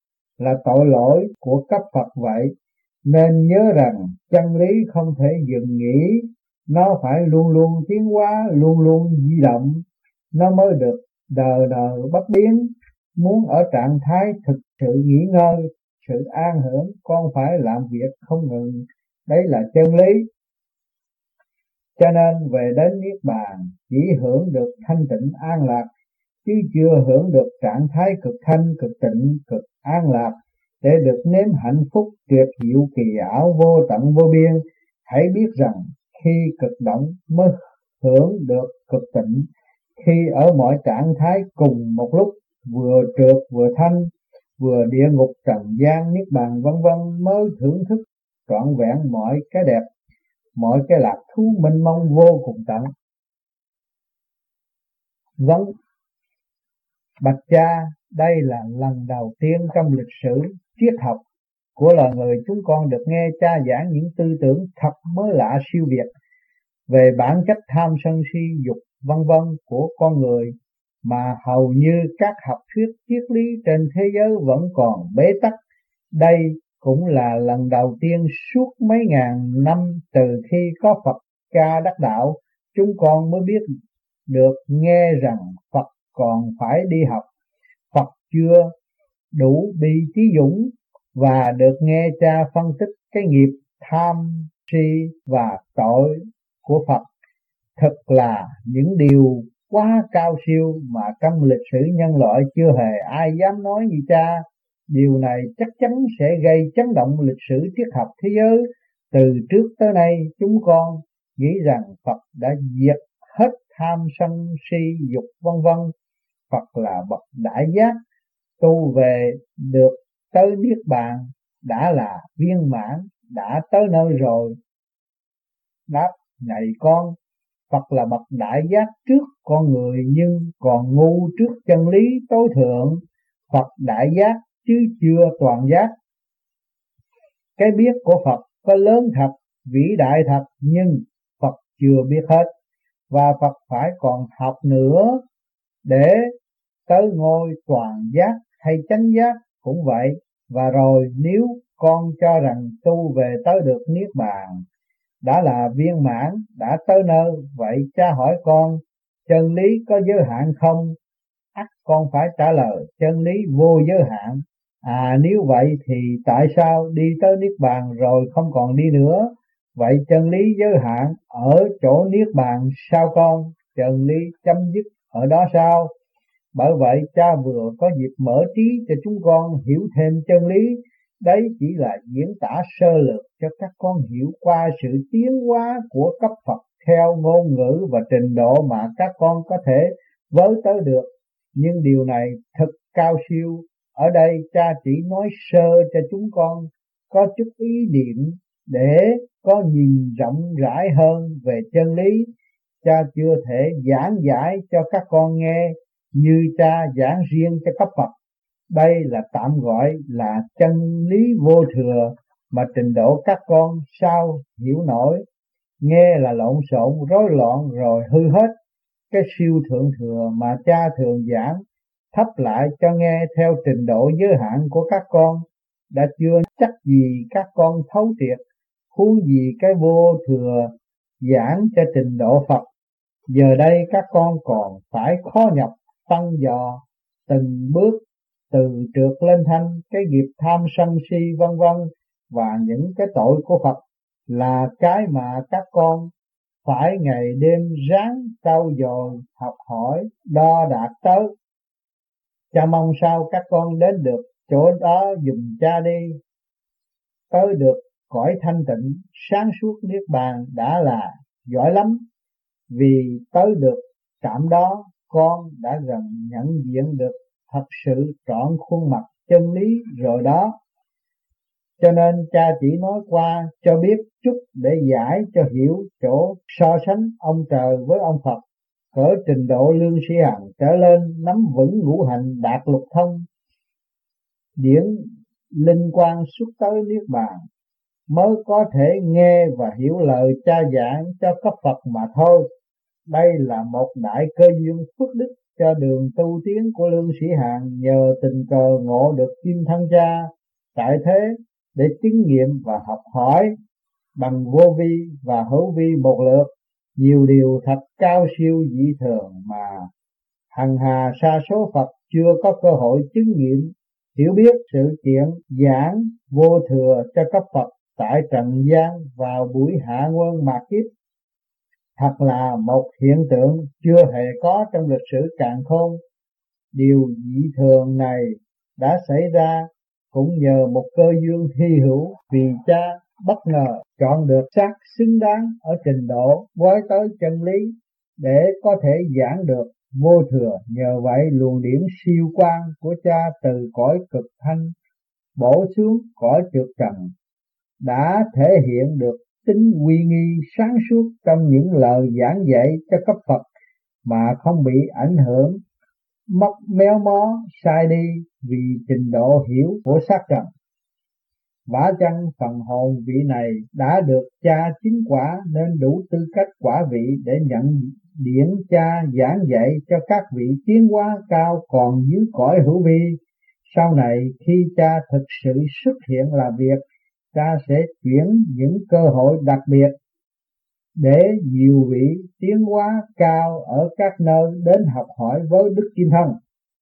là tội lỗi của cấp Phật vậy. Nên nhớ rằng chân lý không thể dừng nghỉ, nó phải luôn luôn tiến hóa, luôn luôn di động, nó mới được đời đời bất biến. Muốn ở trạng thái thực sự nghỉ ngơi, sự an hưởng, con phải làm việc không ngừng. Đấy là chân lý. Cho nên về đến Niết Bàn chỉ hưởng được thanh tịnh an lạc, chứ chưa hưởng được trạng thái cực thanh, cực tịnh, cực an lạc. Để được nếm hạnh phúc tuyệt diệu kỳ ảo vô tận vô biên, hãy biết rằng khi cực động mới hưởng được cực tịnh. Khi ở mọi trạng thái cùng một lúc, vừa trượt vừa thanh, vừa địa ngục trần gian niết bàn vân vân, mới thưởng thức trọn vẹn mọi cái đẹp, mọi cái lạc thú mênh mông vô cùng tận. Vâng, bạch cha, đây là lần đầu tiên trong lịch sử triết học của loài người chúng con được nghe cha giảng những tư tưởng thật mới lạ siêu việt về bản chất tham sân si dục vân vân của con người, mà hầu như các học thuyết triết lý trên thế giới vẫn còn bế tắc. Đây cũng là lần đầu tiên suốt mấy ngàn năm từ khi có Phật cha đắc đạo, chúng con mới biết được nghe rằng Phật còn phải đi học. Phật chưa đủ bi trí dũng và được nghe cha phân tích cái nghiệp tham si và tội của Phật. Thật là những điều quá cao siêu mà trong lịch sử nhân loại chưa hề ai dám nói như cha. Điều này chắc chắn sẽ gây chấn động lịch sử triết học thế giới. Từ trước tới nay chúng con nghĩ rằng Phật đã diệt hết tham sân si dục vân vân. Phật là bậc đại giác, tu về được tới niết bàn đã là viên mãn, đã tới nơi rồi. Đáp: này con, Phật là bậc đại giác trước con người nhưng còn ngu trước chân lý tối thượng. Phật đại giác chứ chưa toàn giác. Cái biết của Phật có lớn thật, vĩ đại thật, nhưng Phật chưa biết hết, và Phật phải còn học nữa để tới ngôi toàn giác hay chánh giác cũng vậy. Và rồi nếu con cho rằng tu về tới được niết bàn đã là viên mãn, đã tới nơi, vậy cha hỏi con, chân lý có giới hạn không? Ắt con phải trả lời chân lý vô giới hạn. Nếu vậy thì tại sao đi tới niết bàn rồi không còn đi nữa? Vậy chân lý giới hạn ở chỗ niết bàn sao con? Chân lý chấm dứt ở đó sao? Bởi vậy cha vừa có dịp mở trí cho chúng con hiểu thêm chân lý. Đấy chỉ là diễn tả sơ lược cho các con hiểu qua sự tiến hóa của cấp Phật theo ngôn ngữ và trình độ mà các con có thể với tới được. Nhưng điều này thật cao siêu. Ở đây cha chỉ nói sơ cho chúng con có chút ý niệm để có nhìn rộng rãi hơn về chân lý. Cha chưa thể giảng giải cho các con nghe như cha giảng riêng cho cấp Phật. Đây là tạm gọi là chân lý vô thừa mà trình độ các con sao hiểu nổi. Nghe là lộn xộn, rối loạn rồi hư hết. Cái siêu thượng thừa mà cha thường giảng thấp lại cho nghe theo trình độ giới hạn của các con đã chưa chắc gì các con thấu triệt, huống gì cái vô thừa giảng cho trình độ Phật. Giờ đây các con còn phải khó nhọc phân dò từng bước từ trượt lên thanh, cái nghiệp tham sân si vân vân và những cái tội của Phật là cái mà các con phải ngày đêm ráng trau dồi học hỏi đo đạc tới. Cha mong sao các con đến được chỗ đó giùm cha đi. Tới được cõi thanh tịnh sáng suốt niết bàn đã là giỏi lắm. Vì tới được trạm đó, con đã gần nhận diện được thật sự trọn khuôn mặt chân lý rồi đó. Cho nên cha chỉ nói qua cho biết chút để giải cho hiểu chỗ so sánh ông trời với ông Phật. Cỡ trình độ lương sĩ hằng trở lên, nắm vững ngũ hành đạt lục thông, điển linh quang xuất tới niết bàn, mới có thể nghe và hiểu lời cha giảng cho cấp Phật mà thôi. Đây là một đại cơ duyên phước đức cho đường tu tiến của lương sĩ hằng, nhờ tình cờ ngộ được kim thân cha tại thế để chứng nghiệm và học hỏi bằng vô vi và hữu vi một lượt nhiều điều thật cao siêu dị thường mà hằng hà sa số Phật chưa có cơ hội chứng nghiệm hiểu biết sự kiện giảng vô thừa cho cấp Phật tại trần gian vào buổi hạ quân mạt kiếp, thật là một hiện tượng chưa hề có trong lịch sử càn khôn. Điều dị thường này đã xảy ra cũng nhờ một cơ duyên hy hữu, vì cha bất ngờ chọn được xác xứng đáng ở trình độ với tới chân lý để có thể giảng được vô thừa. Nhờ vậy luồng điển siêu quang của cha từ cõi cực thanh bổ xuống cõi trượt trần đã thể hiện được tính uy nghi sáng suốt trong những lời giảng dạy cho cấp Phật, mà không bị ảnh hưởng mất méo mó sai đi vì trình độ hiểu của xác trần. Vả chăng phần hồn vị này đã được cha chứng quả nên đủ tư cách quả vị để nhận điển cha giảng dạy cho các vị tiến hóa cao còn dưới cõi hữu vi. Sau này khi cha thực sự xuất hiện làm việc, cha sẽ chuyển những cơ hội đặc biệt để nhiều vị tiến hóa cao ở các nơi đến học hỏi với Đức Kim Thân.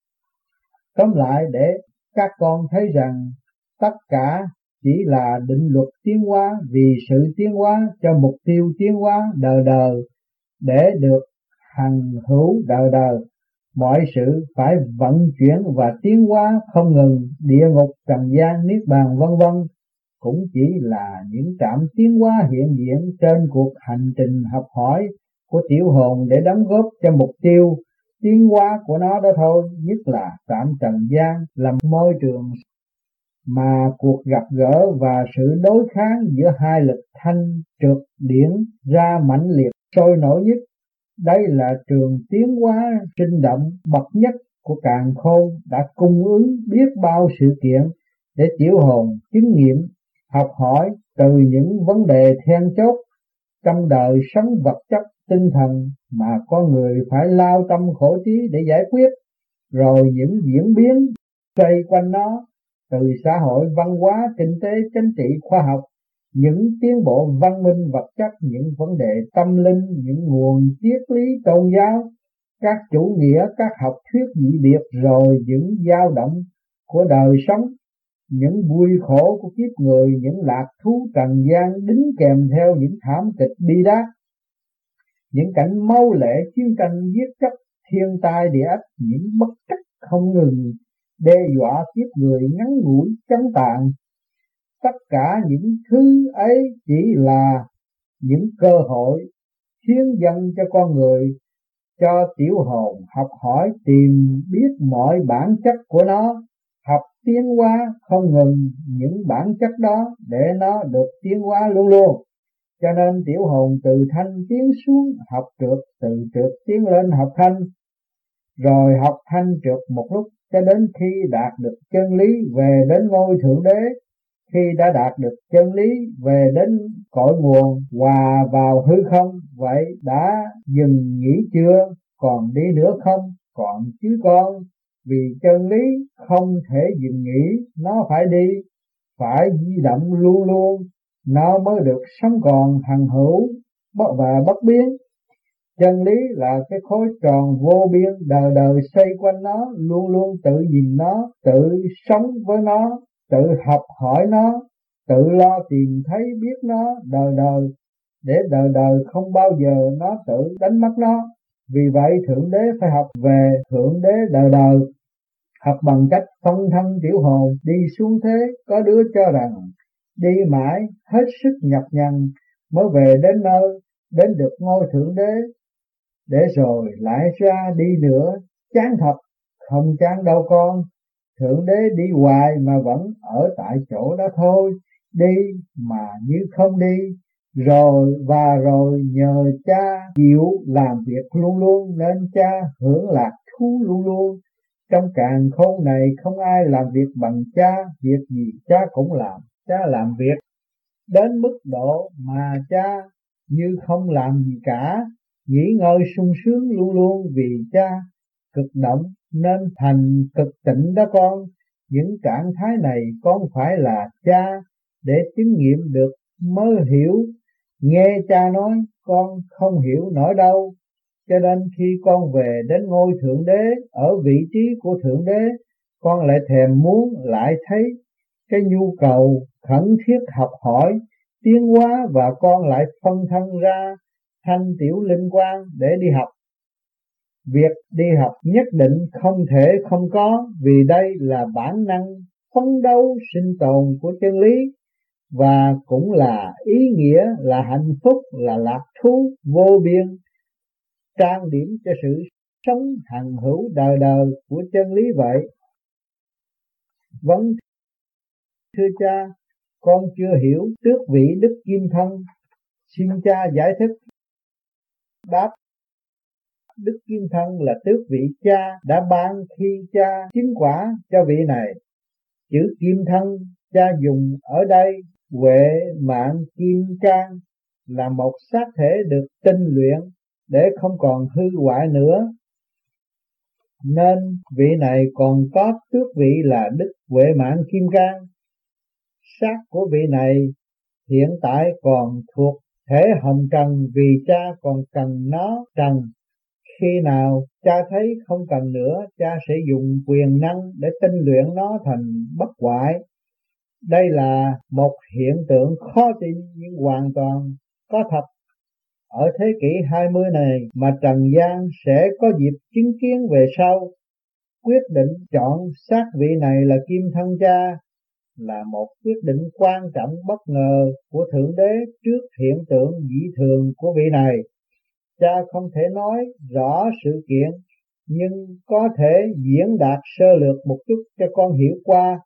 Tóm lại, để các con thấy rằng tất cả chỉ là định luật tiến hóa, vì sự tiến hóa cho mục tiêu tiến hóa đời đời để được hằng hữu đời đời. Mọi sự phải vận chuyển và tiến hóa không ngừng, địa ngục, trần gian, niết bàn vân vân cũng chỉ là những trạm tiến hóa hiện diện trên cuộc hành trình học hỏi của tiểu hồn để đóng góp cho mục tiêu tiến hóa của nó đó thôi. Nhất là trạm trần gian là môi trường mà cuộc gặp gỡ và sự đối kháng giữa hai lực thanh trượt điển ra mãnh liệt sôi nổi nhất. Đây là trường tiến hóa sinh động bậc nhất của càn khôn, đã cung ứng biết bao sự kiện để tiểu hồn chứng nghiệm học hỏi từ những vấn đề then chốt trong đời sống vật chất tinh thần mà con người phải lao tâm khổ trí để giải quyết, rồi những diễn biến xoay quanh nó từ xã hội, văn hóa, kinh tế, chính trị, khoa học, những tiến bộ văn minh vật chất, những vấn đề tâm linh, những nguồn triết lý tôn giáo, các chủ nghĩa, các học thuyết dị biệt, rồi những dao động của đời sống, những vui khổ của kiếp người, những lạc thú trần gian đính kèm theo những thảm kịch bi đát, những cảnh máu lệ chiến tranh giết chóc, thiên tai địa ách, những bất trắc không ngừng đe dọa kiếp người ngắn ngủi chóng tàn. Tất cả những thứ ấy chỉ là những cơ hội hiến dâng cho con người, cho tiểu hồn học hỏi tìm biết mọi bản chất của nó, học tiến hóa không ngừng những bản chất đó để nó được tiến hóa luôn luôn. Cho nên tiểu hồn từ thanh tiến xuống học trượt, từ trượt tiến lên học thanh, rồi học thanh trượt một lúc cho đến khi đạt được chân lý về đến ngôi thượng đế. Khi đã đạt được chân lý về đến cội nguồn, hòa vào hư không, vậy đã dừng nghỉ chưa? Còn đi nữa không? Còn chứ con, vì chân lý không thể dừng nghỉ, nó phải đi, phải di động luôn luôn, nó mới được sống còn hằng hữu và bất biến. Chân lý là cái khối tròn vô biên, đời đời xoay quanh nó, luôn luôn tự nhìn nó, tự sống với nó, tự học hỏi nó, tự lo tìm thấy biết nó đời đời, để đời đời không bao giờ nó tự đánh mất nó. Vì vậy Thượng Đế phải học về Thượng Đế đời đời, học bằng cách phân thân tiểu hồn đi xuống thế. Có đứa cho rằng đi mãi hết sức nhọc nhằn mới về đến nơi, đến được ngôi Thượng Đế, để rồi lại ra đi nữa. Chán thật, không chán đâu con. Thượng Đế đi hoài mà vẫn ở tại chỗ đó thôi, đi mà như không đi. Rồi nhờ cha chịu làm việc luôn luôn nên cha hưởng lạc thú luôn luôn. Trong càn khôn này không ai làm việc bằng cha, việc gì cha cũng làm. Cha làm việc đến mức độ mà cha như không làm gì cả, nghỉ ngơi sung sướng luôn luôn, vì cha cực động nên thành cực tịnh đó con. Những trạng thái này con phải là cha để chứng nghiệm được mới hiểu. Nghe cha nói con không hiểu nổi đâu, cho nên khi con về đến ngôi Thượng Đế, ở vị trí của Thượng Đế, con lại thèm muốn lại thấy cái nhu cầu khẩn thiết học hỏi, tiến hóa, và con lại phân thân ra thanh tiểu linh quan để đi học. Việc đi học nhất định không thể không có, vì đây là bản năng phấn đấu sinh tồn của chân lý, và cũng là ý nghĩa, là hạnh phúc, là lạc thú vô biên, trang điểm cho sự sống hằng hữu đời đời của chân lý vậy. Vâng, thưa cha, con chưa hiểu tước vị đức kim thân, xin cha giải thích. Đáp: đức kim thân là tước vị cha đã ban khi cha chứng quả cho vị này. Chữ kim thân cha dùng ở đây huệ mạng kim cang, là một xác thể được tinh luyện để không còn hư hoại nữa, nên vị này còn có tước vị là đức huệ mạng kim cang. Xác của vị này hiện tại còn thuộc thể hồng trần, vì cha còn cần nó trần. Khi nào cha thấy không cần nữa, cha sẽ dùng quyền năng để tinh luyện nó thành bất hoại. Đây là một hiện tượng khó tin nhưng hoàn toàn có thật. Ở thế kỷ 20 này mà trần gian sẽ có dịp chứng kiến về sau. Quyết định chọn xác vị này là kim thân cha là một quyết định quan trọng bất ngờ của Thượng Đế trước hiện tượng dị thường của vị này. Cha không thể nói rõ sự kiện, nhưng có thể diễn đạt sơ lược một chút cho con hiểu qua.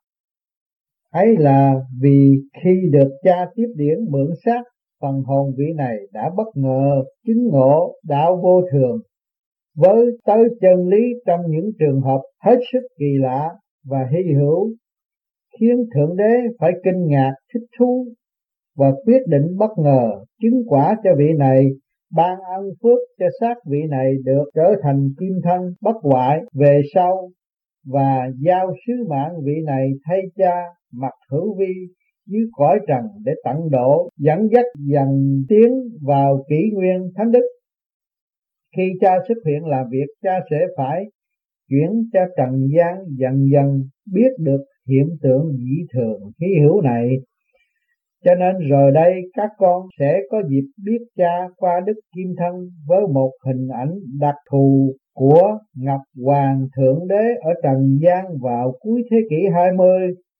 Ấy là vì khi được cha tiếp điển mượn xác, phần hồn vị này đã bất ngờ chứng ngộ đạo vô thường, với tới chân lý trong những trường hợp hết sức kỳ lạ và hy hữu, khiến Thượng Đế phải kinh ngạc thích thú, và quyết định bất ngờ chứng quả cho vị này, ban ân phước cho xác vị này được trở thành kim thân bất hoại về sau, và giao sứ mạng vị này thay cha mặc hữu vi dưới cõi trần để tận độ, dẫn dắt dần tiến vào kỷ nguyên thánh đức. Khi cha xuất hiện làm việc, cha sẽ phải chuyển cho trần gian dần dần biết được hiện tượng dị thường hy hữu này. Cho nên rồi đây các con sẽ có dịp biết cha qua đức kim thân với một hình ảnh đặc thù của Ngọc Hoàng Thượng Đế ở trần gian vào cuối thế kỷ 20.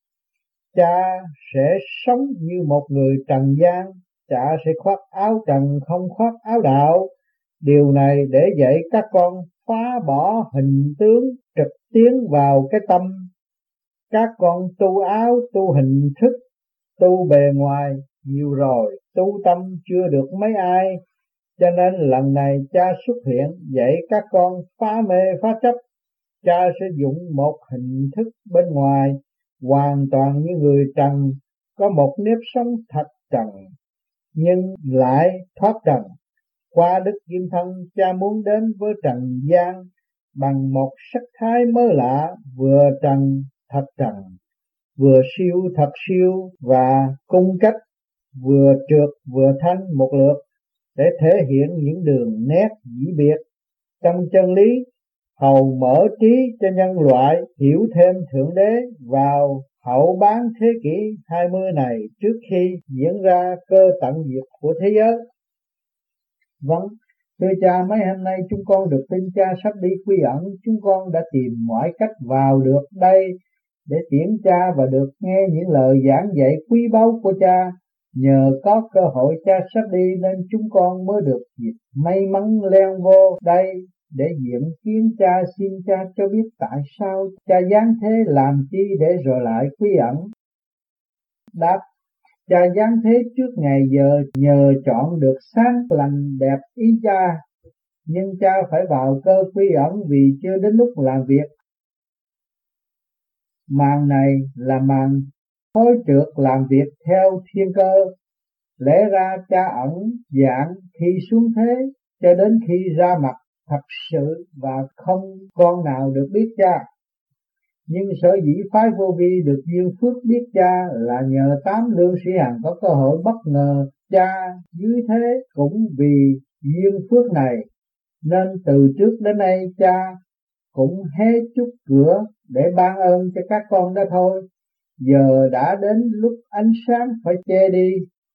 Cha sẽ sống như một người trần gian, cha sẽ khoác áo trần không khoác áo đạo. Điều này để dạy các con phá bỏ hình tướng, trực tiến vào cái tâm. Các con tu áo, tu hình thức, tu bề ngoài nhiều rồi, tu tâm chưa được mấy ai. Cho nên lần này cha xuất hiện dạy các con phá mê phá chấp. Cha sẽ dùng một hình thức bên ngoài hoàn toàn như người trần, có một nếp sống thật trần nhưng lại thoát trần. Qua đức kim thân, cha muốn đến với trần gian bằng một sắc thái mới lạ, vừa trần thật trần, vừa siêu thật siêu, và cung cách vừa trượt vừa thanh một lượt, để thể hiện những đường nét dĩ biệt trong chân lý, hầu mở trí cho nhân loại hiểu thêm Thượng Đế vào hậu bán thế kỷ 20 này, trước khi diễn ra cơ tận diệt của thế giới. Vâng, thưa cha, mấy hôm nay chúng con được tin cha sắp đi quy ẩn. Chúng con đã tìm mọi cách vào được đây để tiễn cha và được nghe những lời giảng dạy quý báu của cha. Nhờ có cơ hội cha sắp đi nên chúng con mới được dịp may mắn leo vô đây để diện kiến cha. Xin cha cho biết tại sao cha giáng thế làm chi để rồi lại quy ẩn. Đáp: cha giáng thế trước ngày giờ nhờ chọn được sáng lành đẹp ý cha, nhưng cha phải vào cơ quy ẩn vì chưa đến lúc làm việc. Màn này là màn phối trượt làm việc theo thiên cơ. Lẽ ra cha ẩn dạng khi xuống thế cho đến khi ra mặt thật sự, và không con nào được biết cha. Nhưng sở dĩ phái vô vi được duyên phước biết cha là nhờ tám lương sĩ hằng có cơ hội bất ngờ cha dưới thế. Cũng vì duyên phước này nên từ trước đến nay cha cũng hé chút cửa để ban ơn cho các con đó thôi. Giờ đã đến lúc ánh sáng phải che đi,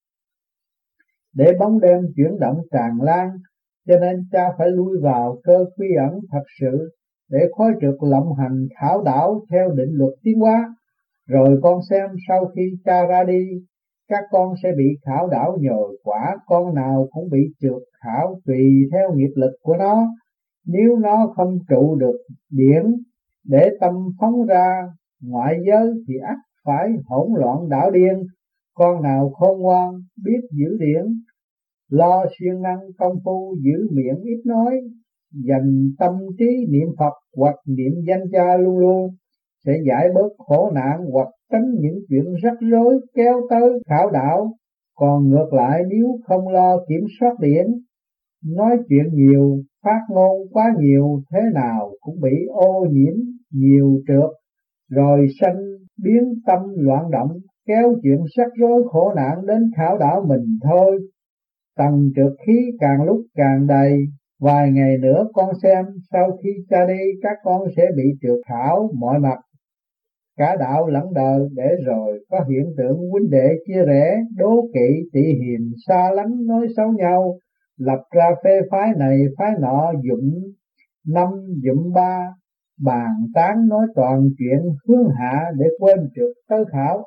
để bóng đêm chuyển động tràn lan, cho nên cha phải lui vào cơ quy ẩn thật sự, để khói trượt lộng hành thảo đảo theo định luật tiến hóa. Rồi con xem sau khi cha ra đi, các con sẽ bị khảo đảo nhồi quả, con nào cũng bị trượt khảo tùy theo nghiệp lực của nó. Nếu nó không trụ được điển để tâm phóng ra ngoại giới thì ắt phải hỗn loạn đảo điên. Con nào khôn ngoan biết giữ điển, lo siêng năng công phu giữ miệng ít nói, dành tâm trí niệm Phật hoặc niệm danh cha luôn luôn, sẽ giải bớt khổ nạn hoặc tránh những chuyện rắc rối kéo tới khảo đảo. Còn ngược lại, nếu không lo kiểm soát điển, nói chuyện nhiều, phát ngôn quá nhiều, thế nào cũng bị ô nhiễm nhiều trượt, rồi sanh biến tâm loạn động, kéo chuyện rắc rối khổ nạn đến khảo đảo mình thôi. Tầng trượt khí càng lúc càng đầy. Vài ngày nữa con xem, sau khi cha đi các con sẽ bị trượt khảo mọi mặt, cả đạo lẫn đời, để rồi có hiện tượng huynh đệ chia rẽ, đố kỵ tị hiềm, xa lánh nói xấu nhau, lập ra phê phái này phái nọ, dụm năm dụm ba, bàn tán nói toàn chuyện hướng hạ để quên trượt tới khảo.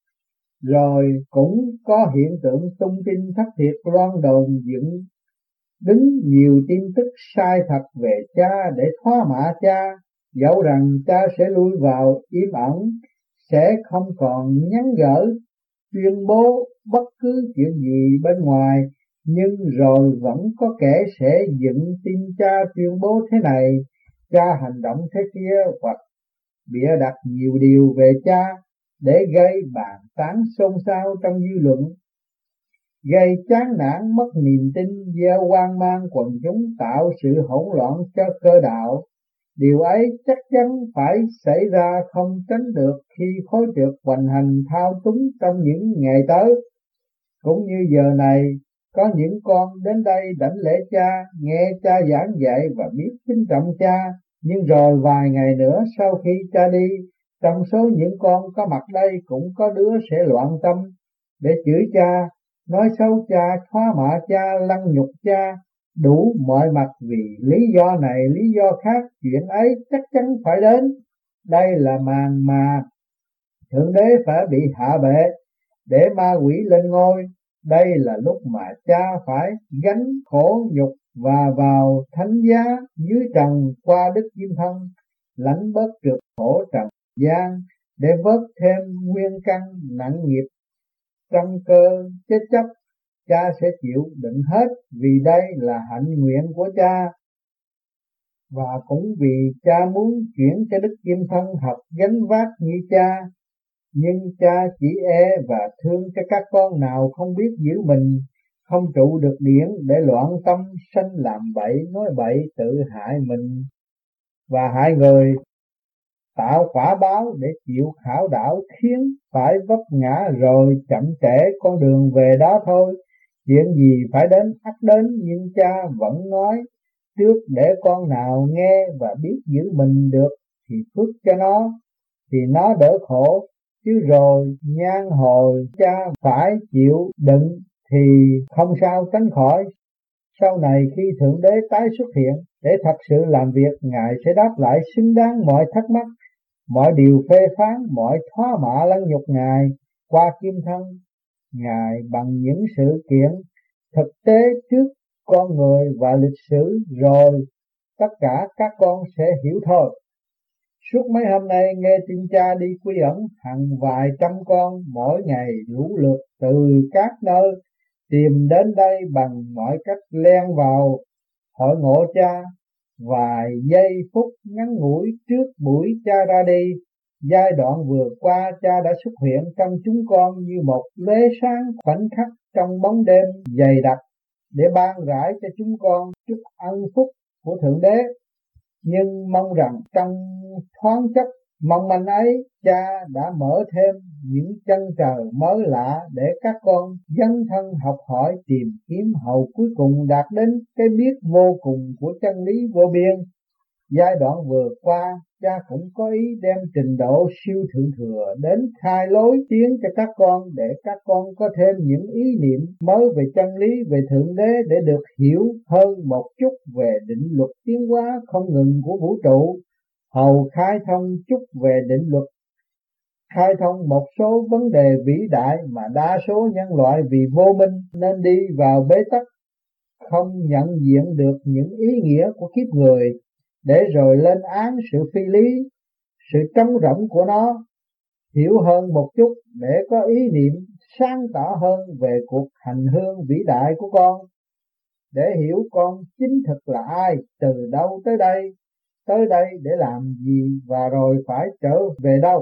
Rồi cũng có hiện tượng tung tin thất thiệt, loan đồn dựng đứng nhiều tin tức sai thật về cha để thoá mạ cha, dẫu rằng cha sẽ lui vào im ẩn, sẽ không còn nhắn gửi tuyên bố bất cứ chuyện gì bên ngoài, nhưng rồi vẫn có kẻ sẽ dựng tin cha tuyên bố thế này, cha hành động thế kia, hoặc bịa đặt nhiều điều về cha để gây bàn tán xôn xao trong dư luận, gây chán nản mất niềm tin, gieo hoang mang quần chúng, tạo sự hỗn loạn cho cơ đạo. Điều ấy chắc chắn phải xảy ra không tránh được khi khối trượt hoành hành thao túng trong những ngày tới. Cũng như giờ này, có những con đến đây đảnh lễ cha, nghe cha giảng dạy và biết kính trọng cha, nhưng rồi vài ngày nữa sau khi cha đi, trong số những con có mặt đây cũng có đứa sẽ loạn tâm để chửi cha, nói xấu cha, thoá mạ cha, lăng nhục cha, đủ mọi mặt vì lý do này lý do khác. Chuyện ấy chắc chắn phải đến. Đây là màn mà Thượng Đế phải bị hạ bệ để ma quỷ lên ngôi. Đây là lúc mà cha phải gánh khổ nhục và vào thánh giá dưới trần qua đức kim thân, lãnh bớt trượt khổ trần gian để vớt thêm nguyên căn nặng nghiệp trong cơ chết chóc. Cha sẽ chịu đựng hết, vì đây là hạnh nguyện của cha, và cũng vì cha muốn chuyển cho đức kim thân học gánh vác như cha. Nhưng cha chỉ e và thương cho các con nào không biết giữ mình, không trụ được điển để loạn tâm, sanh làm bậy nói bậy, tự hại mình và hại người, tạo quả báo để chịu khảo đảo, khiến phải vấp ngã rồi chậm trễ con đường về đó thôi. Chuyện gì phải đến ắt đến, nhưng cha vẫn nói trước để con nào nghe và biết giữ mình được thì phước cho nó, thì nó đỡ khổ. Chứ rồi nhan hồi cha phải chịu đựng thì không sao tránh khỏi. Sau này khi Thượng Đế tái xuất hiện để thật sự làm việc, Ngài sẽ đáp lại xứng đáng mọi thắc mắc, mọi điều phê phán, mọi thoá mạ lăng nhục Ngài qua kim thân Ngài bằng những sự kiện thực tế trước con người và lịch sử. Rồi tất cả các con sẽ hiểu thôi. Suốt mấy hôm nay nghe tin cha đi quy ẩn, hàng vài trăm con mỗi ngày lũ lượt từ các nơi tìm đến đây bằng mọi cách len vào hội ngộ cha. Vài giây phút ngắn ngủi trước buổi cha ra đi, giai đoạn vừa qua cha đã xuất hiện trong chúng con như một lóe sáng khoảnh khắc trong bóng đêm dày đặc, để ban rải cho chúng con chút ân phúc của Thượng Đế. Nhưng mong rằng trong thoáng chốc mong manh ấy, cha đã mở thêm những chân trời mới lạ để các con dấn thân học hỏi, tìm kiếm, hầu cuối cùng đạt đến cái biết vô cùng của chân lý vô biên. Giai đoạn vừa qua, cha cũng có ý đem trình độ siêu thượng thừa đến khai lối tiến cho các con, để các con có thêm những ý niệm mới về chân lý, về Thượng Đế, để được hiểu hơn một chút về định luật tiến hóa không ngừng của vũ trụ, hầu khai thông chút về định luật, khai thông một số vấn đề vĩ đại mà đa số nhân loại vì vô minh nên đi vào bế tắc, không nhận diện được những ý nghĩa của kiếp người, để rồi lên án sự phi lý, sự trống rỗng của nó. Hiểu hơn một chút để có ý niệm sáng tỏ hơn về cuộc hành hương vĩ đại của con, để hiểu con chính thực là ai, từ đâu tới đây để làm gì và rồi phải trở về đâu.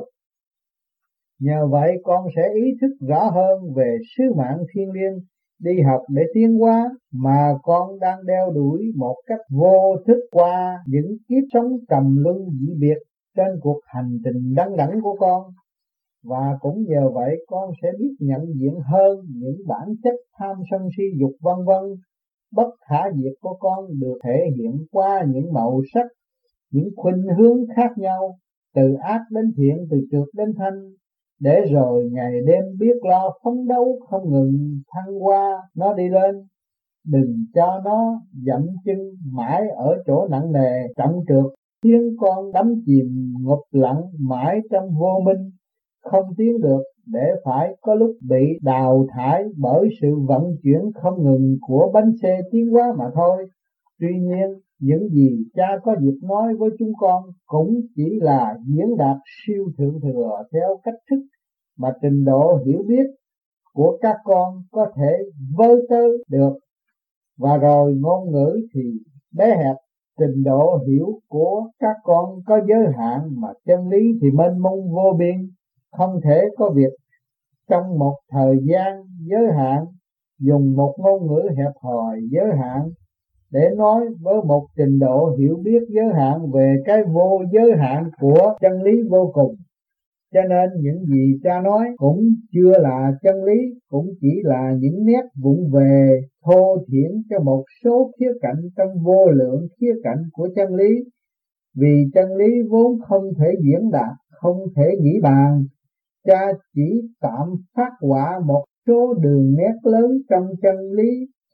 Nhờ vậy con sẽ ý thức rõ hơn về sứ mạng thiêng liêng đi học để tiến hóa mà con đang đeo đuổi một cách vô thức qua những kiếp sống trầm luân dị biệt trên cuộc hành trình đăng đẳng của con. Và cũng nhờ vậy con sẽ biết nhận diện hơn những bản chất tham sân si dục vân vân bất khả diệt của con được thể hiện qua những màu sắc, những khuynh hướng khác nhau, từ ác đến thiện, từ trượt đến thanh, để rồi ngày đêm biết lo phấn đấu không ngừng thăng hoa nó đi lên. Đừng cho nó dậm chân mãi ở chỗ nặng nề trọng trượt, khiến con đắm chìm ngục lặng mãi trong vô minh, không tiến được, để phải có lúc bị đào thải bởi sự vận chuyển không ngừng của bánh xe tiến hóa mà thôi. Tuy nhiên, những gì cha có dịp nói với chúng con cũng chỉ là diễn đạt siêu thượng thừa theo cách thức mà trình độ hiểu biết của các con có thể với tới được. Và rồi ngôn ngữ thì bé hẹp, trình độ hiểu của các con có giới hạn, mà chân lý thì mênh mông vô biên, không thể có việc trong một thời gian giới hạn dùng một ngôn ngữ hẹp hòi giới hạn để nói với một trình độ hiểu biết giới hạn về cái vô giới hạn của chân lý vô cùng. Cho nên những gì cha nói cũng chưa là chân lý, cũng chỉ là những nét vụng về thô thiển cho một số khía cạnh trong vô lượng khía cạnh của chân lý. Vì chân lý vốn không thể diễn đạt, không thể nghĩ bàn, cha chỉ tạm phát họa một số đường nét lớn trong chân lý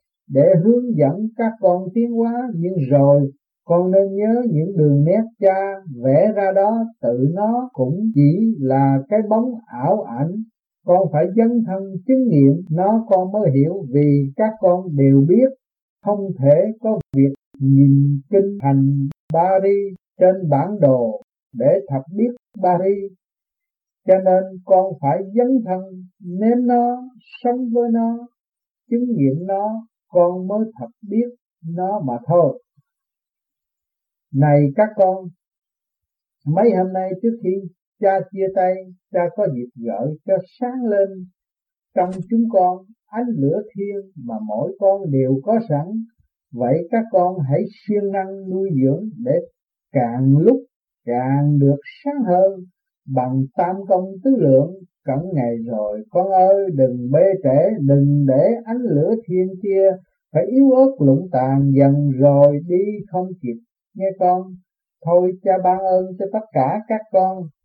để hướng dẫn các con tiến hóa. Nhưng rồi con nên nhớ những đường nét cha vẽ ra đó tự nó cũng chỉ là cái bóng ảo ảnh. Con phải dấn thân chứng nghiệm nó con mới hiểu, vì các con đều biết không thể có việc nhìn kinh thành Paris trên bản đồ để thật biết Paris. Cho nên con phải dấn thân nếm nó, sống với nó, chứng nghiệm nó, con mới thật biết nó mà thôi. Này các con, mấy hôm nay trước khi cha chia tay, cha có dịp gợi cho sáng lên trong chúng con ánh lửa thiên mà mỗi con đều có sẵn. Vậy các con hãy siêng năng nuôi dưỡng để càng lúc càng được sáng hơn bằng tam công tứ lượng. Cận ngày rồi con ơi, đừng bê trễ, đừng để ánh lửa thiên kia phải yếu ớt lụng tàn dần rồi đi không kịp nghe con. Thôi cha ban ơn cho tất cả các con